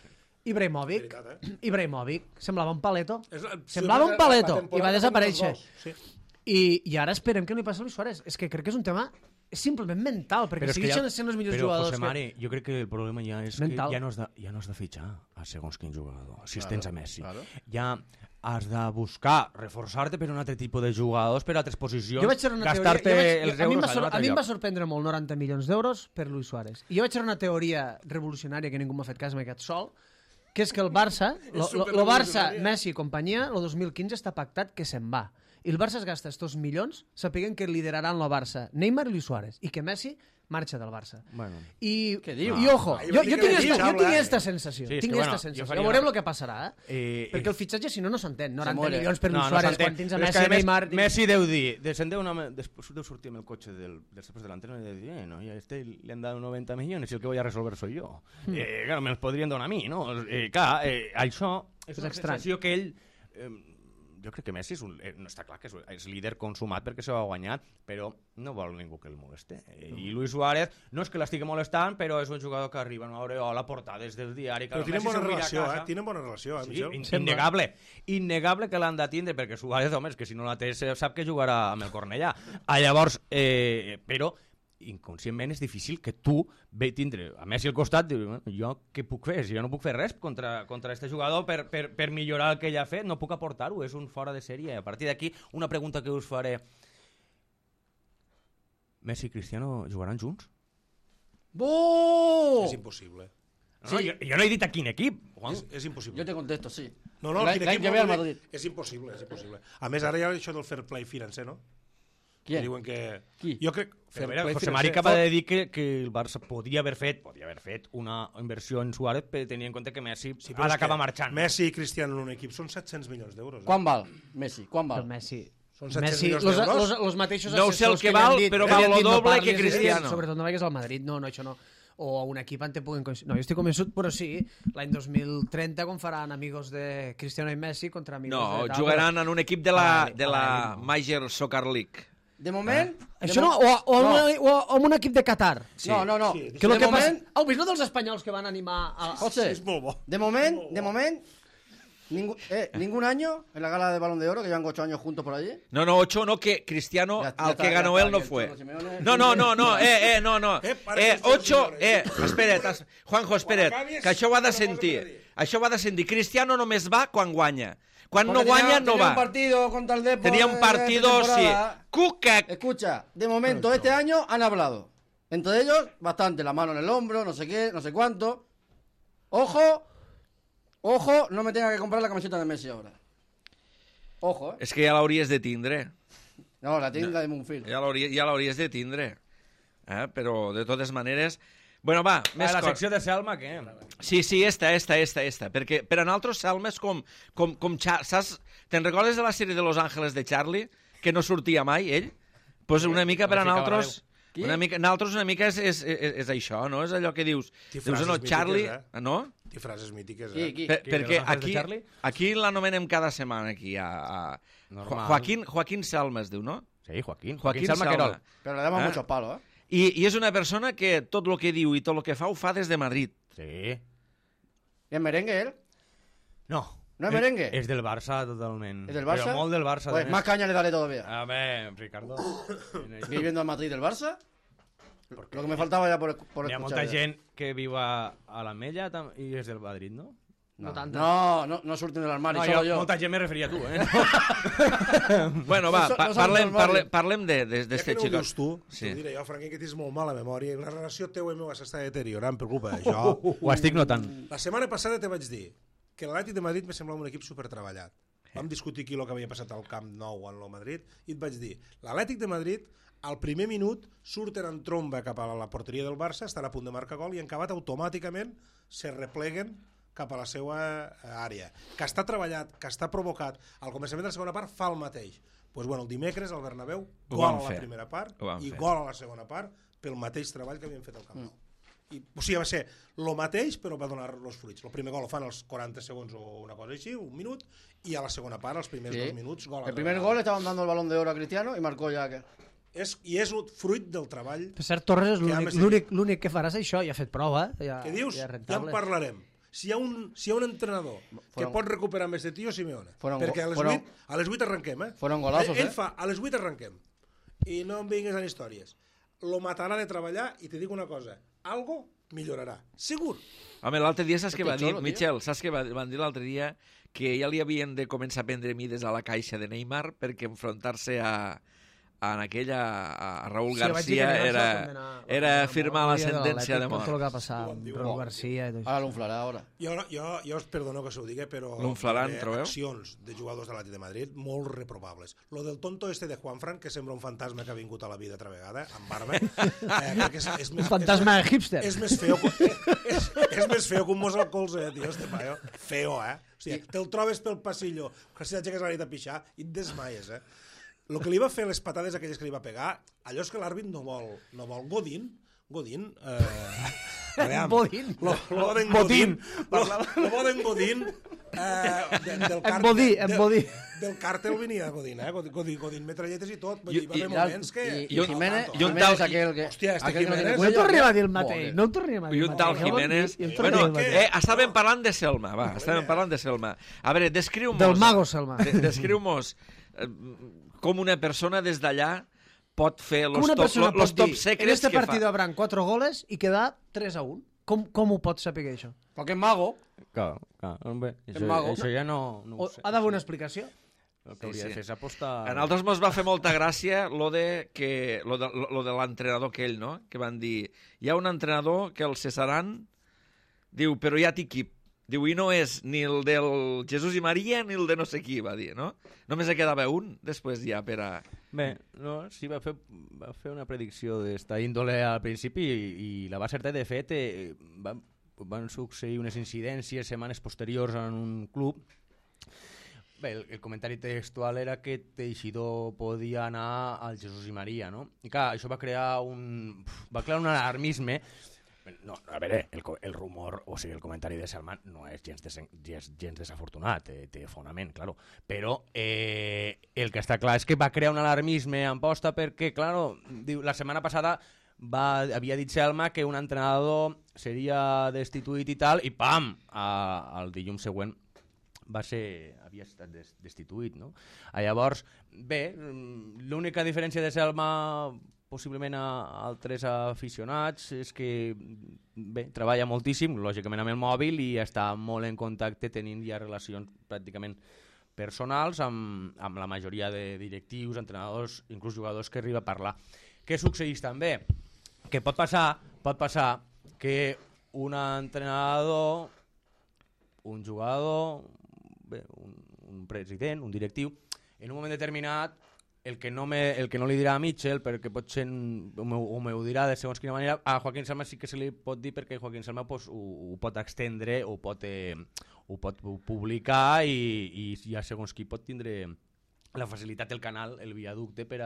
Ibrahimovic semblava un paleto i va desaparèixer. I ara esperem que no hi passi a Luis Suárez. És que crec que és un tema simplement mental, perquè segueixen sent els millors jugadors. Però, José Mari, jo crec que el problema ja és que ja no has de fitxar a segons quin jugador, si tens a Messi. Ja has de buscar reforçar-te per un altre tipus de jugadors, per altres posicions, gastar-te els euros. A mi em va sorprendre molt 90 milions d'euros per Luis Suárez. I jo vaig fer una teoria revolucionària que ningú m'ha fet cas, m'he quedat sol, que és que el Barça, Messi i companyia, el 2015 està pactat que se'n va. I el Barça es gasta estos milions sapiguen que lideraran el Barça Neymar i Luis Suárez i que Messi marxa del Barça. Què diu? I ojo, jo tinc aquesta sensació. Veurem el que passarà. Perquè el fitxatge, si no s'entén. 90 milions per Luis Suárez, quan tens a Messi, Neymar... Messi deu dir, després deu sortir amb el cotxe dels delantero i deu dir, no, a este le han dado 90 millones y el que voy a resolver soy yo. Claro, me los podrien donar a mi, no? Clar, això és una sensació que ell... Jo crec que Messi no està clar que és líder consumat perquè s'ho ha guanyat, però no vol ningú que el moleste. I Luis Suárez no és que l'estigui molestant, però és un jugador que arriba a una aureola portades del diari. Però tenen bona relació, Tenen bona relació, Michel. Innegable que l'han de tindre, perquè Suárez, home, és que si no la té sap que jugarà amb el Cornellà. Llavors, però inconscientment és difícil que tu ve tindre a Messi al costat i jo què puc fer? Si jo no puc fer res contra este jugador per millorar el que ell ha fet, no puc aportar-ho, és un fora de sèrie. A partir d'aquí, una pregunta que us faré. Messi i Cristiano jugaran junts? És impossible. No, jo no he dit a quin equip. És impossible. Jo te contesto, sí. No, quin equip és impossible. A més, ara hi ha això del fair play financer, no? Qui? Diuen que... Qui? Jo crec... José Mari acaba de dir que el Barça podria haver fet una inversió en Suárez per tenir en compte que Messi ha d'acabar marxant. Messi i Cristiano en un equip són 700 milions d'euros. Quan val Messi? Quan val? Messi... Són 700 milions d'euros? Los mateixos no sé el que val, però val lo doble que Cristiano. Sobretot no vagis al Madrid, no, això no. O a un equip on te puguen... No, jo estic convençut, però sí, l'any 2030 com faran amigos de Cristiano i Messi contra amigos de... No, jugaran en un equip de la Major Soccer League. De moment... Això no, o un equip de Qatar. Sí. No. Sí, que de moment... Heu vist dels espanyols que van animar a... José, de moment, ningún año en la gala de Balón de Oro, que llevan 8 años juntos por allí. No, 8 no, que Cristiano, al que ganó él, no fue. No. 8, espera't, Juanjo, espera't, que això ho ha de sentir. Cristiano només va quan guanya. Cuando no guaña, no va. Tenía un partido contra el Depor. Tenía un partido, sí. Cucac. Escucha, de momento, este año han hablado. Entre ellos, bastante. La mano en el hombro, no sé qué, no sé cuánto. Ojo, no me tenga que comprar la camiseta de Messi ahora. Ojo, És que ja l'hauries de tindre. No, la tinc la de Monfil. Ja l'hauries de tindre. Però, de totes maneres... Bueno, va, més la secció de Selma, què? Sí, esta. Perquè per a nosaltres Selma és com saps? Te'n recordes de la sèrie de Los Ángeles de Charlie? Que no sortia mai, ell? Pues una mica per a nosaltres... Nosaltres una mica és això, no? És allò que dius... Charlie... No? Té frases mítiques, Perquè aquí l'anomenem cada setmana, aquí. Joaquín Selma es diu, no? Sí, Joaquín Selma Querol. Però le damos mucho palo, I és una persona que tot el que diu i tot el que fa ho fa des de Madrid. Sí. ¿Y es merengue él? No. ¿No es merengue? És del Barça, totalment. ¿Es del Barça? Però molt del Barça. Pues más caña le daré todavía. A ver, Ricardo. ¿Viviendo en Madrid del Barça? Lo que me faltaba ya por escuchar. Hi ha molta gent que viu a l'Ametlla i és del Madrid, no? No surten de l'armari, solo yo. Molta gent me referia a tu, Bueno, va, parlem d'este xico. Ja que no ho dius tu, t'ho diré jo, Franqui, que tens molt mala memòria i la relació teva i meva s'està deteriorant, em preocupa, això. Ho estic notant. La setmana passada te vaig dir que l'Atlètic de Madrid me semblava un equip supertreballat. Vam discutir aquí el que havia passat al Camp Nou en el Madrid i et vaig dir, l'Atlètic de Madrid al primer minut surten en tromba cap a la porteria del Barça, estan a punt de marcar gol i en acabat automàticament se repleguen cap a la seva àrea. Que està treballat, que està provocat. Al començament de la segona part fa el mateix. Pues bueno, el dimecres al Bernabéu, gol a la primera part i gol a la segona part pel mateix treball que havien fet al Camp Nou. O sigui, va ser el mateix, però va donar els fruits. El primer gol el fan als 40 segons o una cosa així, un minut, i a la segona part, els primers 2 minuts, gol. El primer gol estaban dando el balón de oro a Cristiano y marcó ya que... I és un fruit del treball... Per cert, Torres és l'únic que faràs això, ja ha fet prova. Què dius? Ja en parlarem. Si hi ha un entrenador que pot recuperar més de tio, Simeone. Perquè a les 8 arrenquem, Fueron golazos, Ell fa, a les 8 arrenquem. I no em vingues en històries. Lo matarà de treballar i te dic una cosa, algo millorarà, segur. Home, l'altre dia saps què va dir, Michel? Saps què van dir l'altre dia? Que ja li havien de començar a prendre mides a la caixa de Neymar perquè enfrontar-se a Raúl García era firmar la sentència de mort. Tot el que va passar amb Raúl García i tot Ara l'unflarà, ara. Jo us perdono que s'ho digui, però accions de jugadors de l'Atlètic de Madrid molt reprobables. Lo del tonto este de Juanfran, que sembla un fantasma que ha vingut a la vida altra vegada, amb barba. Un fantasma de hipster. És més feo que un mos al colze, tio, este paio. Feo, O sigui, te'l trobes pel passillo, que si t'aixeques a la nit a pixar i et desmaies, El que li va fer les patades aquelles que li va pegar, allò és que l'àrbit no vol. Godín, del càrtel venia Godín, Godín metralletes i tot. Va haver moments que... I Jiménez aquell que... Hòstia, Jiménez... No tornem a dir el mateix, no ho tornem a dir. I un tal Jiménez... Bueno, estàvem parlant de Selma, va, A veure, descriu-mos... Del mago Selma. Descriu-mos com una persona des d'allà pot fer los top secrets en este partido habrán 4 goles y queda 3-1. Com ho pots saber això? Perquè és mago. Clar, hombre, això ja no ho sé. Ha d'haver una explicació? El que hauria de fer és apostar... A nosaltres mos va fer molta gràcia lo de l'entrenador aquell, no? Que van dir, hi ha un entrenador que el cessaran, diu, però ja té equip. Diu, i no és ni el del Jesús i Maria ni el de no sé qui, va dir, no? Només en quedava un, després ja per a... Bé, no, sí, va fer una predicció d'esta índole al principi i la va acertar. De fet, van succeir unes incidències setmanes posteriors en un club. Bé, el comentari textual era que Teixidor podia anar al Jesús i Maria, no? I clar, això va crear un alarmisme. No, a veure, el rumor, o sigui, el comentari de Selman no és gens desafortunat, té fonament, claro. Però el que està clar és que va crear un alarmisme en posta perquè, claro, la setmana passada havia dit Selma que un entrenador seria destituït i tal, i pam, el dilluns següent havia estat destituït, no? Llavors, bé, l'única diferència de Selma possiblement a altres aficionats és que bé, treballa moltíssim, lògicament amb el mòbil, i està molt en contacte, tenint ja relacions pràcticament personals amb la majoria de directius, entrenadors, inclús jugadors que arriba a parlar. Què succeeix també? Que pot passar que un entrenador, un jugador, bé, un president, un directiu, en un moment determinat el que no li dirà a Mitchell, perquè potser o m'ho dirà de segons quina manera, a Joaquín Selma sí que se li pot dir, perquè Joaquín Selma ho pot extendre, ho pot publicar, i ja segons qui pot tindre la facilitat, el canal, el viaducte per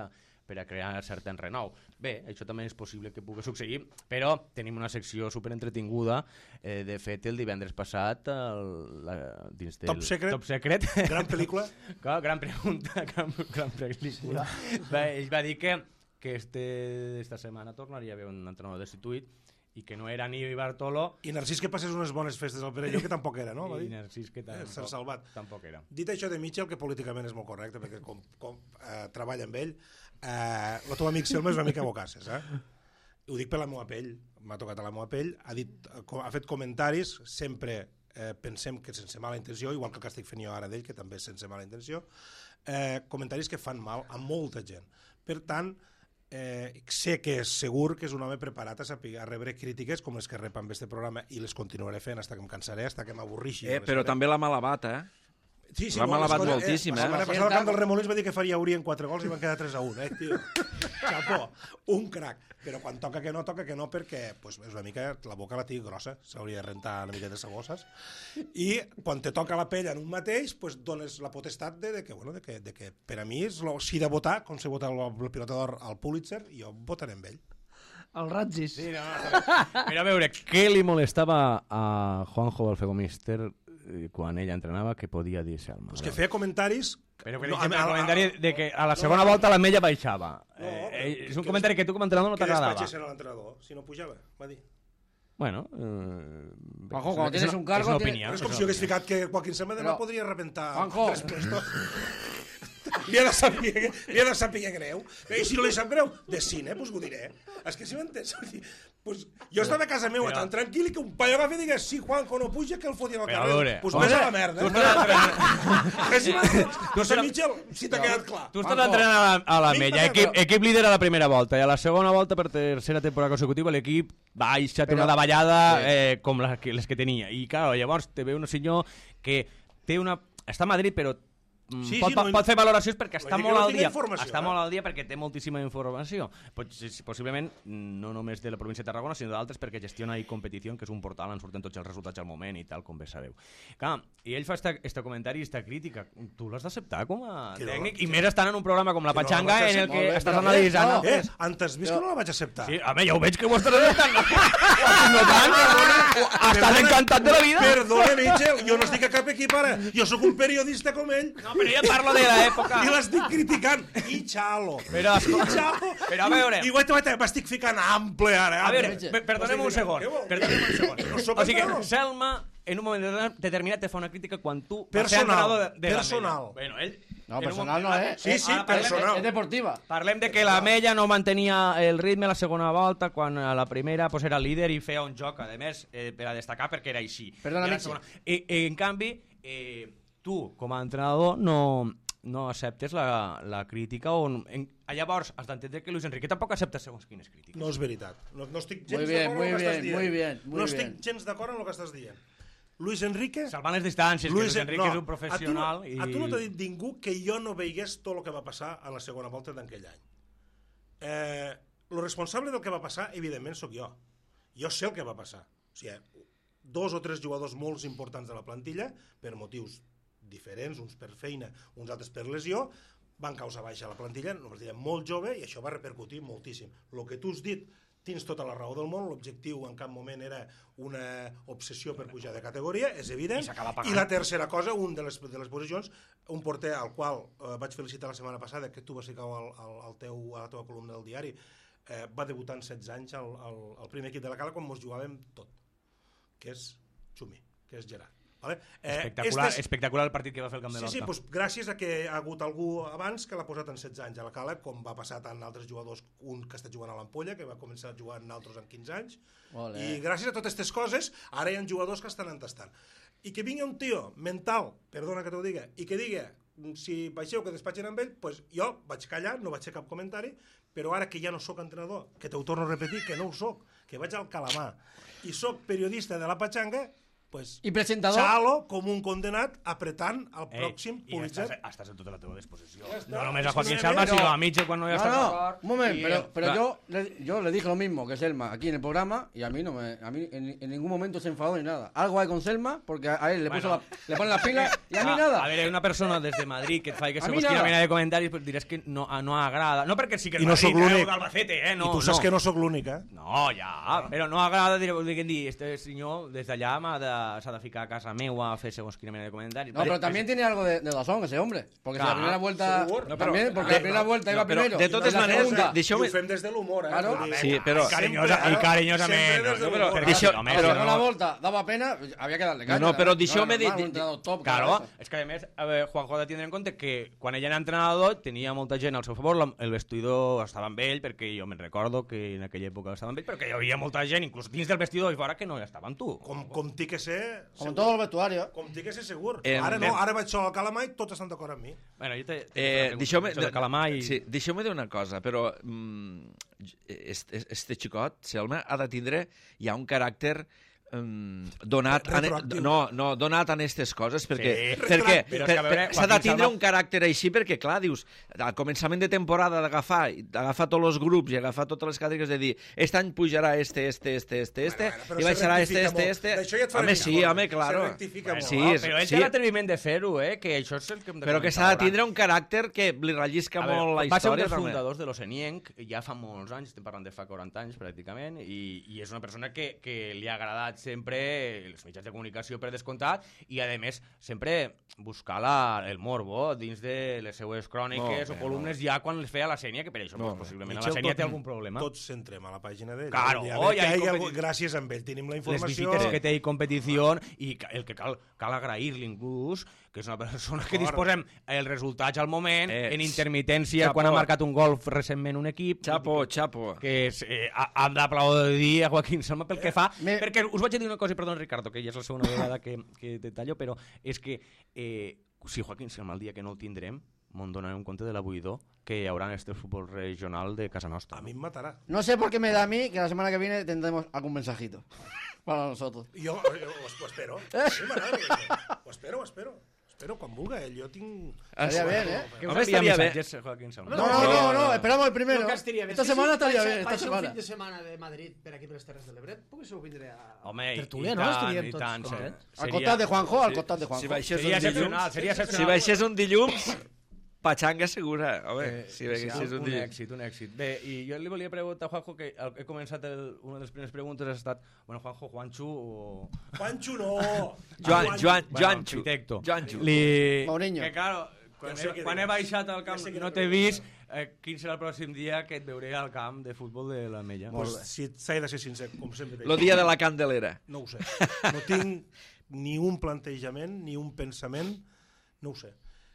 per a crear cert enrenou. Bé, això també és possible que pugui succeir, però tenim una secció superentretinguda. De fet, el divendres passat, dins del Top Secret. Gran pel·lícula. Gran pregunta, gran pel·lícula. Ell va dir que esta setmana tornaria a haver un entrenador destituït i que no era ni Bartolo... I Narcís que passés unes bones festes al Perelló, que tampoc era, no? I Narcís que tampoc era. Dit això de Mitchell, que políticament és molt correcte, perquè com treballa amb ell, el teu amic Selma és una mica bocasses, Ho dic per la meva pell, m'ha tocat a la meva pell, ha fet comentaris, sempre pensem que sense mala intenció, igual que el que estic fent jo ara d'ell, que també és sense mala intenció, comentaris que fan mal a molta gent. Per tant, sé que és segur que és un home preparat a rebre crítiques com les que rep amb este programa i les continuaré fent fins que em cansaré, fins que m'avorrixi. Però també la malabat, Sí, l'ha malabat moltíssim, La setmana passada al camp del Remolins va dir que haurien 4 gols i van quedar 3-1, tio. Xapó, un crac. Però quan toca que no, perquè és una mica, la boca la tinc grossa, s'hauria de rentar una mica de sabosses. I quan te toca la pell en un mateix, dones la potestat de que per a mi, si de votar, com se vota el pilota d'or al Pulitzer, jo votaré amb ell. El Ratzis. Sí, però a veure, què li molestava a Juanjo Balfegomíster quan ella entrenava que podia dir Selma? Que feia comentaris... Però per exemple, el comentari de que a la segona volta la Mella baixava. És un comentari que tu com a entrenador no t'agradava. Que despatxés l'entrenador, si no pujava, va dir. Bueno, Juanjo, cuando tienes un cargo... És una opinió. És com si hagués ficat que Joaquín Selma demà podria rebentar... Juanjo! Li ha de saber greu. I si no li sap greu, de cine, doncs ho diré. És que si m'entens... Jo estava a casa meva tan tranquil que un paio agafa i digués si Juanjo no puja, que el fotia al carrer. Doncs més a la merda. No sé, Mitchell, si t'ha quedat clar. Tu estàs entrenant a la Mella, equip líder a la primera volta, i a la segona volta, per tercera temporada consecutiva, l'equip baixa, té una davallada com les que tenia. I, clar, llavors te ve un senyor que té una... Està a Madrid, però pot fer valoracions perquè està molt al dia. Està molt al dia perquè té moltíssima informació. Possiblement no només de la província de Tarragona, sinó d'altres, perquè gestiona i competició, que és un portal on surten tots els resultats al moment i tal, com bé sabeu. Clar, i ell fa este comentari i esta crítica. Tu l'has d'acceptar com a tècnic? I més estant en un programa com La Pachanga en el que estàs analitzant... Antes vist que no la vaig acceptar. Sí, home, ja ho veig que ho estàs acceptant. No tant, estàs encantat de la vida. Perdona, Mitchell, jo no estic a cap equip ara. Jo sóc un periodista com ell. No, però jo parlo de l'època. I l'estic criticant. I xalo. Però a veure... I m'estic ficant ample ara. A veure, perdonem un segon. O sigui, Selma, en un moment determinat, te fa una crítica quan tu... Personal. Bueno, ell... No, personal no és. Sí, personal. És deportiva. Parlem de que la Mella no mantenia el ritme a la segona volta, quan a la primera era líder i feia un joc, a més, per a destacar perquè era així. Perdona, Mitchell. En canvi... tu, com a entrenador, no acceptes la crítica llavors has d'entendre que Luis Enrique tampoc accepta segons quines crítiques. No és veritat. No estic gens d'acord amb el que estàs dient. No estic gens d'acord amb el que estàs dient. Luis Enrique... Salvant les distàncies, que Luis Enrique és un professional... A tu no t'ha dit ningú que jo no veigués tot el que va passar a la segona volta d'aquell any. El responsable del que va passar, evidentment, sóc jo. Jo sé el que va passar. O sigui, 2 o 3 jugadors molt importants de la plantilla, per motius diferents, uns per feina, uns altres per lesió, van causar baixa a la plantilla, una plantilla molt jove, i això va repercutir moltíssim. El que tu has dit, tens tota la raó del món, l'objectiu en cap moment era una obsessió per pujar de categoria, és evident, i la tercera cosa, un de les posicions, un porter al qual vaig felicitar la setmana passada, que tu vas ficar a la teva columna del diari, va debutar en 16 anys al primer equip de la Cala quan mos jugàvem tot, que és Xumi, que és Gerard. Vale? Espectacular el partit que va fer el Camp de l'Horta. Sí, doncs gràcies a que ha hagut algú abans que l'ha posat en 16 anys a la Cala, com va passar tant altres jugadors, un que està jugant a l'Ampolla, que va començar jugant altres amb 15 anys, i gràcies a totes aquestes coses ara hi ha jugadors que estan entastant. I que vingui un tio mental, perdona que t'ho diga, i que digui, si baixeu que despatxen amb ell, doncs jo vaig callar, no vaig fer cap comentari, però ara que ja no sóc entrenador, que t'ho torno a repetir, que no ho sóc, que vaig al Calamar, i sóc periodista de La Pachanga, pues, I presentador. xalo com un condenat apretant el pròxim politzat. I estàs a tota la teva disposició. No només a Joaquín Selma, sino a Mitchell cuando ya está No, un momento, pero yo le dije lo mismo que Selma aquí en el programa y a mí en ningún momento se enfadó ni nada. Algo hay con Selma porque a él le ponen las pilas y a mí nada. A ver, hay una persona desde Madrid que et fa aquesta qüestió mena de comentaris, pues diràs que no agrada. No perquè sí que és Madrid, o d'Albacete, I tu saps que no sóc l'únic, No, ja, però no agrada dir, este senyor des d'allà s'ha de ficar a casa meua a fer segons quina mena de comentaris. No, pero también tiene algo de razón ese hombre. Porque si la primera vuelta... También, porque la primera vuelta iba primero. De totes maneres, ho fem des de l'humor, Claro. Sí, però... I carinyosament. Pero la segunda vuelta daba pena, había que darle caña. No, però deixeu-me dir... Claro, és que a més, Juanjo ha de tindre en compte que quan ell era entrenador tenia molta gent al seu favor, el vestidor estava amb ell, perquè jo me'n recordo que en aquella època estava amb ell, però que hi havia molta gent, inclús dins del vestidor i fora, que no estava amb tu. Com té que ser... Com todo el vestuario. Com té que ser segur. Ara no, ara vaig sol al Calamar i tots estan d'acord amb mi. Bueno, jo deixeu-me dir una cosa, però este xicot, Selma, ha de tindre ja un caràcter donat donat en aquestes coses perquè s'ha de tindre un caràcter així perquè clar, dius, al començament de temporada d'agafar tots els grups i agafar totes les càtegories de dir, aquest any pujarà este i baixarà este home, sí, home, claro però ell té l'atreviment de fer-ho, que això és el que hem de però que s'ha de tindre un caràcter que li rellisca molt la història. Va ser un dels fundadors de l'Ocenienc ja fa molts anys, estem parlant de fa 40 anys pràcticament, i és una persona que li ha agradat sempre els mitjans de comunicació per descomptat i a més sempre buscar el morbo dins de les seues cròniques o columnes ja quan les feia la Sènia, que per això possiblement la Sènia té algun problema. Tots centrem a la pàgina d'ell. Claro, gràcies a ell tenim la informació. Les visites que té i competició i el que cal agrair-li inclús que és una persona que disposem els resultats al moment, en intermitència quan ha marcat un gol recentment un equip. Chapo. Que hem d'aplaudir a Joaquín Selma pel que fa, perquè us vaig dir una cosa, i perdó, Ricardo, que ja és la segona vegada que te tallo, però és que si Joaquín Selma el dia que no el tindrem, me'n donaré un compte de la buidor que hi haurà en este futbol regional de casa nostra. A mi em matarà. No sé por qué me da a mí que la semana que viene tendremos algún mensajito para nosotros. Jo ho espero. Sí, m'agrada. Ho espero. Espero quan vulga, jo tinc... Estaría bien, Home, estaria bé. Joaquín Selma. No, esperamos el primero. Esta semana estaría bien, esta semana. Un fin de setmana de Madrid per aquí per les Terres de l'Ebre, poguéssim vindre a... Home, tertúlia, no? Estaríem tots... Al costat de Juanjo, al costat de Juanjo. Seria excepcional. Si baixés un dilluns... Pachanga segura, home, si és un èxit. Bé, i jo li volia preguntar a Juanjo, que he començat una de les primeres preguntes ha estat, bueno, Juancho o... Juancho no! Juancho. Mourinho. Que, claro, quan he baixat al camp no t'he vist, quin serà el pròxim dia que et veuré al camp de futbol de l'Ametlla? Pues, si s'ha de ser sincer, com sempre. El dia de la Candelera. No ho sé. No tinc ni un plantejament, ni un pensament, no ho sé.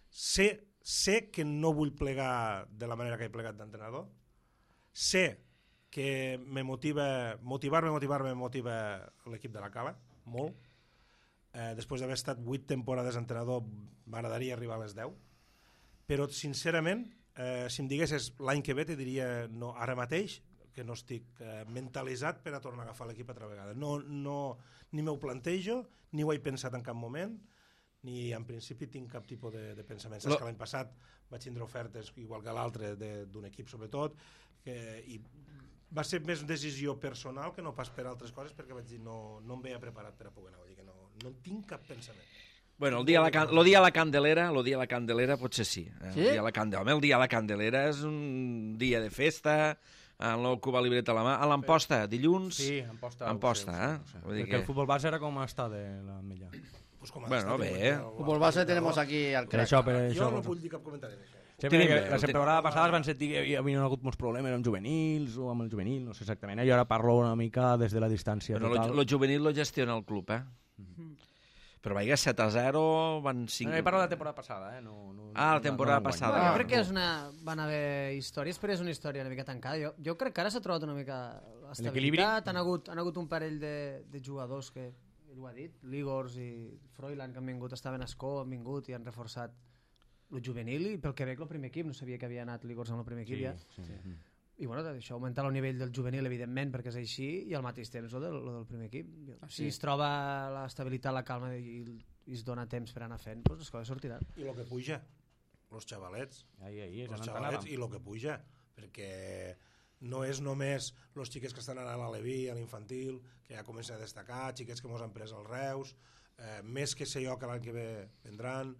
Sé que no vull plegar de la manera que he plegat d'entrenador. Sé que motivar-me l'equip de la Cala, molt. Després d'haver estat 8 temporades d'entrenador, m'agradaria arribar a les 10. Però, sincerament, si em diguessis l'any que ve, te diria no, ara mateix, que no estic mentalitzat per a tornar a agafar l'equip altra vegada. Ni m'ho plantejo, ni ho he pensat en cap moment, ni en principi tinc cap tipus de pensament. Saps que l'any passat vaig tindre ofertes igual que l'altre d'un equip sobretot, i va ser més decisió personal que no pas per altres coses, perquè vaig dir no em veia preparat per a poder anar, vull dir que no tinc cap pensament. Bueno, el dia de la Candelera potser sí. Sí? El dia de la Candelera és un dia de festa, amb el Cuba Libreta a la mà, a l'Amposta, dilluns... Sí, Amposta, Perquè el futbol base era com està de l'Ametlla. Bueno, bé. Fútbol base tenemos aquí al crack. Jo no vull dir cap comentari d'això. La temporada passada van sentir que hi havia hagut molts problemes amb juvenils o amb el juvenil, no sé exactament. Jo ara parlo una mica des de la distància. El juvenil lo gestiona el club, Però vaig 7-0, van 5... No, he parlat de la temporada passada, la temporada passada. Jo crec que van haver històries, però és una història una mica tancada. Jo crec que ara s'ha trobat una mica estabilitat. Han hagut un parell de jugadors que, ell ho ha dit, Ligors i Froilan, que han vingut, estaven a Escó, han vingut i han reforçat el juvenil, i pel que veig el primer equip, no sabia que havia anat Ligors amb el primer equip ja. I bueno, això augmenta el nivell del juvenil, evidentment, perquè és així, i al mateix temps el del primer equip. Si es troba l'estabilitat, la calma i es dona temps per anar fent, doncs les coses sortiran. I el que puja, els xavalets. Els xavalets i el que puja, perquè no és només els xiquets que estan anant a l'Aleví, a l'infantil, que ja comencen a destacar, xiquets que mos han pres els Reus, més que sé jo que l'any que ve vendran,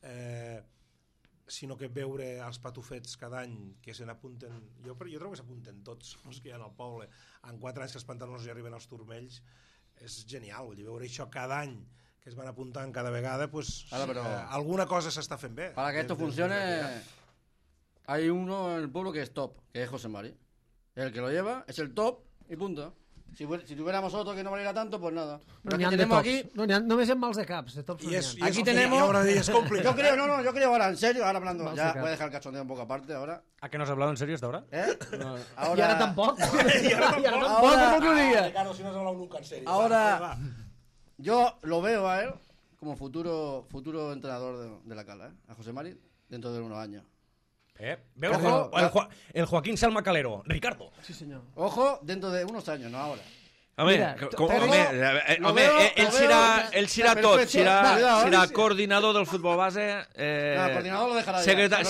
sinó que veure els patufets cada any que se n'apunten, jo trobo que s'apunten tots els que hi ha al poble, en 4 anys que els pantalons ja arriben als turmells, és genial, vull dir, veure això cada any que es van apuntant cada vegada, pues alguna cosa s'està fent bé. Para que esto funcione, hay uno en el pueblo que es top, que es José Mari. El que lo lleva es el top y punto. Si tuviéramos otro que no valiera tanto, pues nada. Pero que tenemos aquí... només en mals de caps, de tops. Aquí tenemos... Yo creo ahora, en serio, ahora hablando, ya voy a dejar el cachondeo un poco aparte ahora. ¿A qué no has hablado en serio hasta ahora? No, ahora... Y ahora tampoco. Ricardo, si no has hablado nunca en serio. Ahora, yo lo veo a él como futuro entrenador de la Cala, a José Mari, dentro de unos años. Veo el Joaquín Salma Calero, Ricardo. Sí, señor. Ojo, dentro de unos años, no ahora. Ell serà tot, serà coordinador del futbol base, coordinador lo dejarà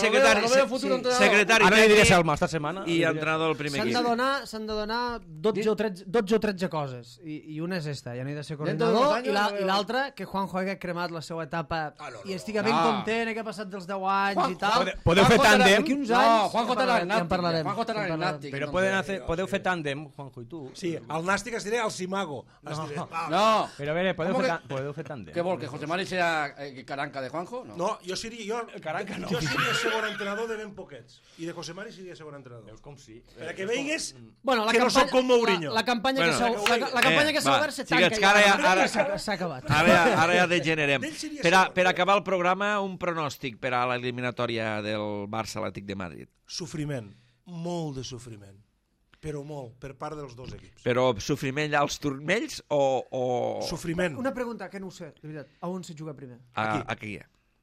secretari ara li diré Salma esta setmana i entrenador del primer equip. S'han de donar 12 o 13 coses i una és esta, ja no he de ser coordinador, i l'altra que Juanjo hagi cremat la seva etapa i estiga ben content, que ha passat dels 10 anys i tal. Podeu fer tàndem? No, Juanjo estarà en Nàstic. Però podeu fer tàndem, Juanjo i tu. Sí, el Nàstic es diré el Simago. No. Però a veure, podeu fer tàndem. Què vol, que José Mari sea caranca de Juanjo? No, jo seria segon entrenador de ben poquets. I de José Mari seria segon entrenador. Veus com sí. Perquè veigues que no soc com Mourinho. La campanya que s'ha obert se tanca i s'ha acabat. Ara ja degenerem. Per acabar el programa, un pronòstic per a l'eliminatòria del Barça Atlètic de Madrid. Sofriment, molt de sofriment. Però molt, per part dels dos equips. Però sofriment als turmells o... Sofriment. Una pregunta, que no ho sé, de veritat. A on se juga primer? Aquí.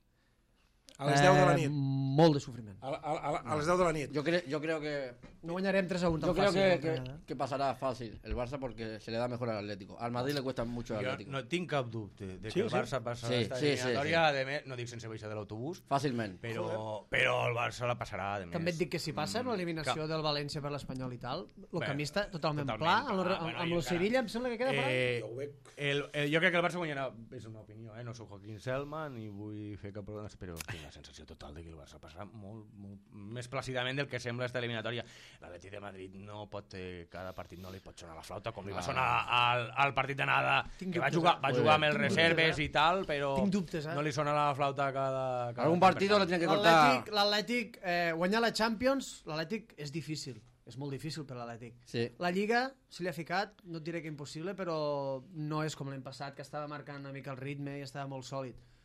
A les 10 de la nit. Molt de sofriment. A les 10 de la nit. Yo creo que... No guanyarem 3-1 tan Yo creo fàcil. que pasará fácil el Barça porque se le da mejor al Atlético. Al Madrid le cuesta mucho al Atlético. No tinc cap dubte de que el Barça passarà esta eliminatòria, no dic sense baixar de l'autobús, fàcilment. Però el Barça la passarà, de més. També et dic que si passa amb l'eliminació del València per l'Espanyol i tal, el camí està totalment pla, amb el Sevilla em sembla que queda pla. Jo crec que el Barça guanyarà, és una opinió, no soc Joaquín Selma ni vull fer cap problema, però tinc la sensació total de que el Barça passarà molt més plàcidament del que sembla esta eliminatòria. L'Atlètic de Madrid no pot, cada partit no li pot sonar la flauta, com li va sonar al partit d'anada, que va jugar amb els reserves i tal, però no li sona la flauta cada algun partit le tiene que cortar. L'Atlètic, guanyar la Champions, l'Atlètic és difícil. És molt difícil per l'Atlètic. Sí. La Lliga se li ha ficat, no et diré que impossible, però no és com l'any passat, que estava marcant una mica el ritme i estava molt sòlid.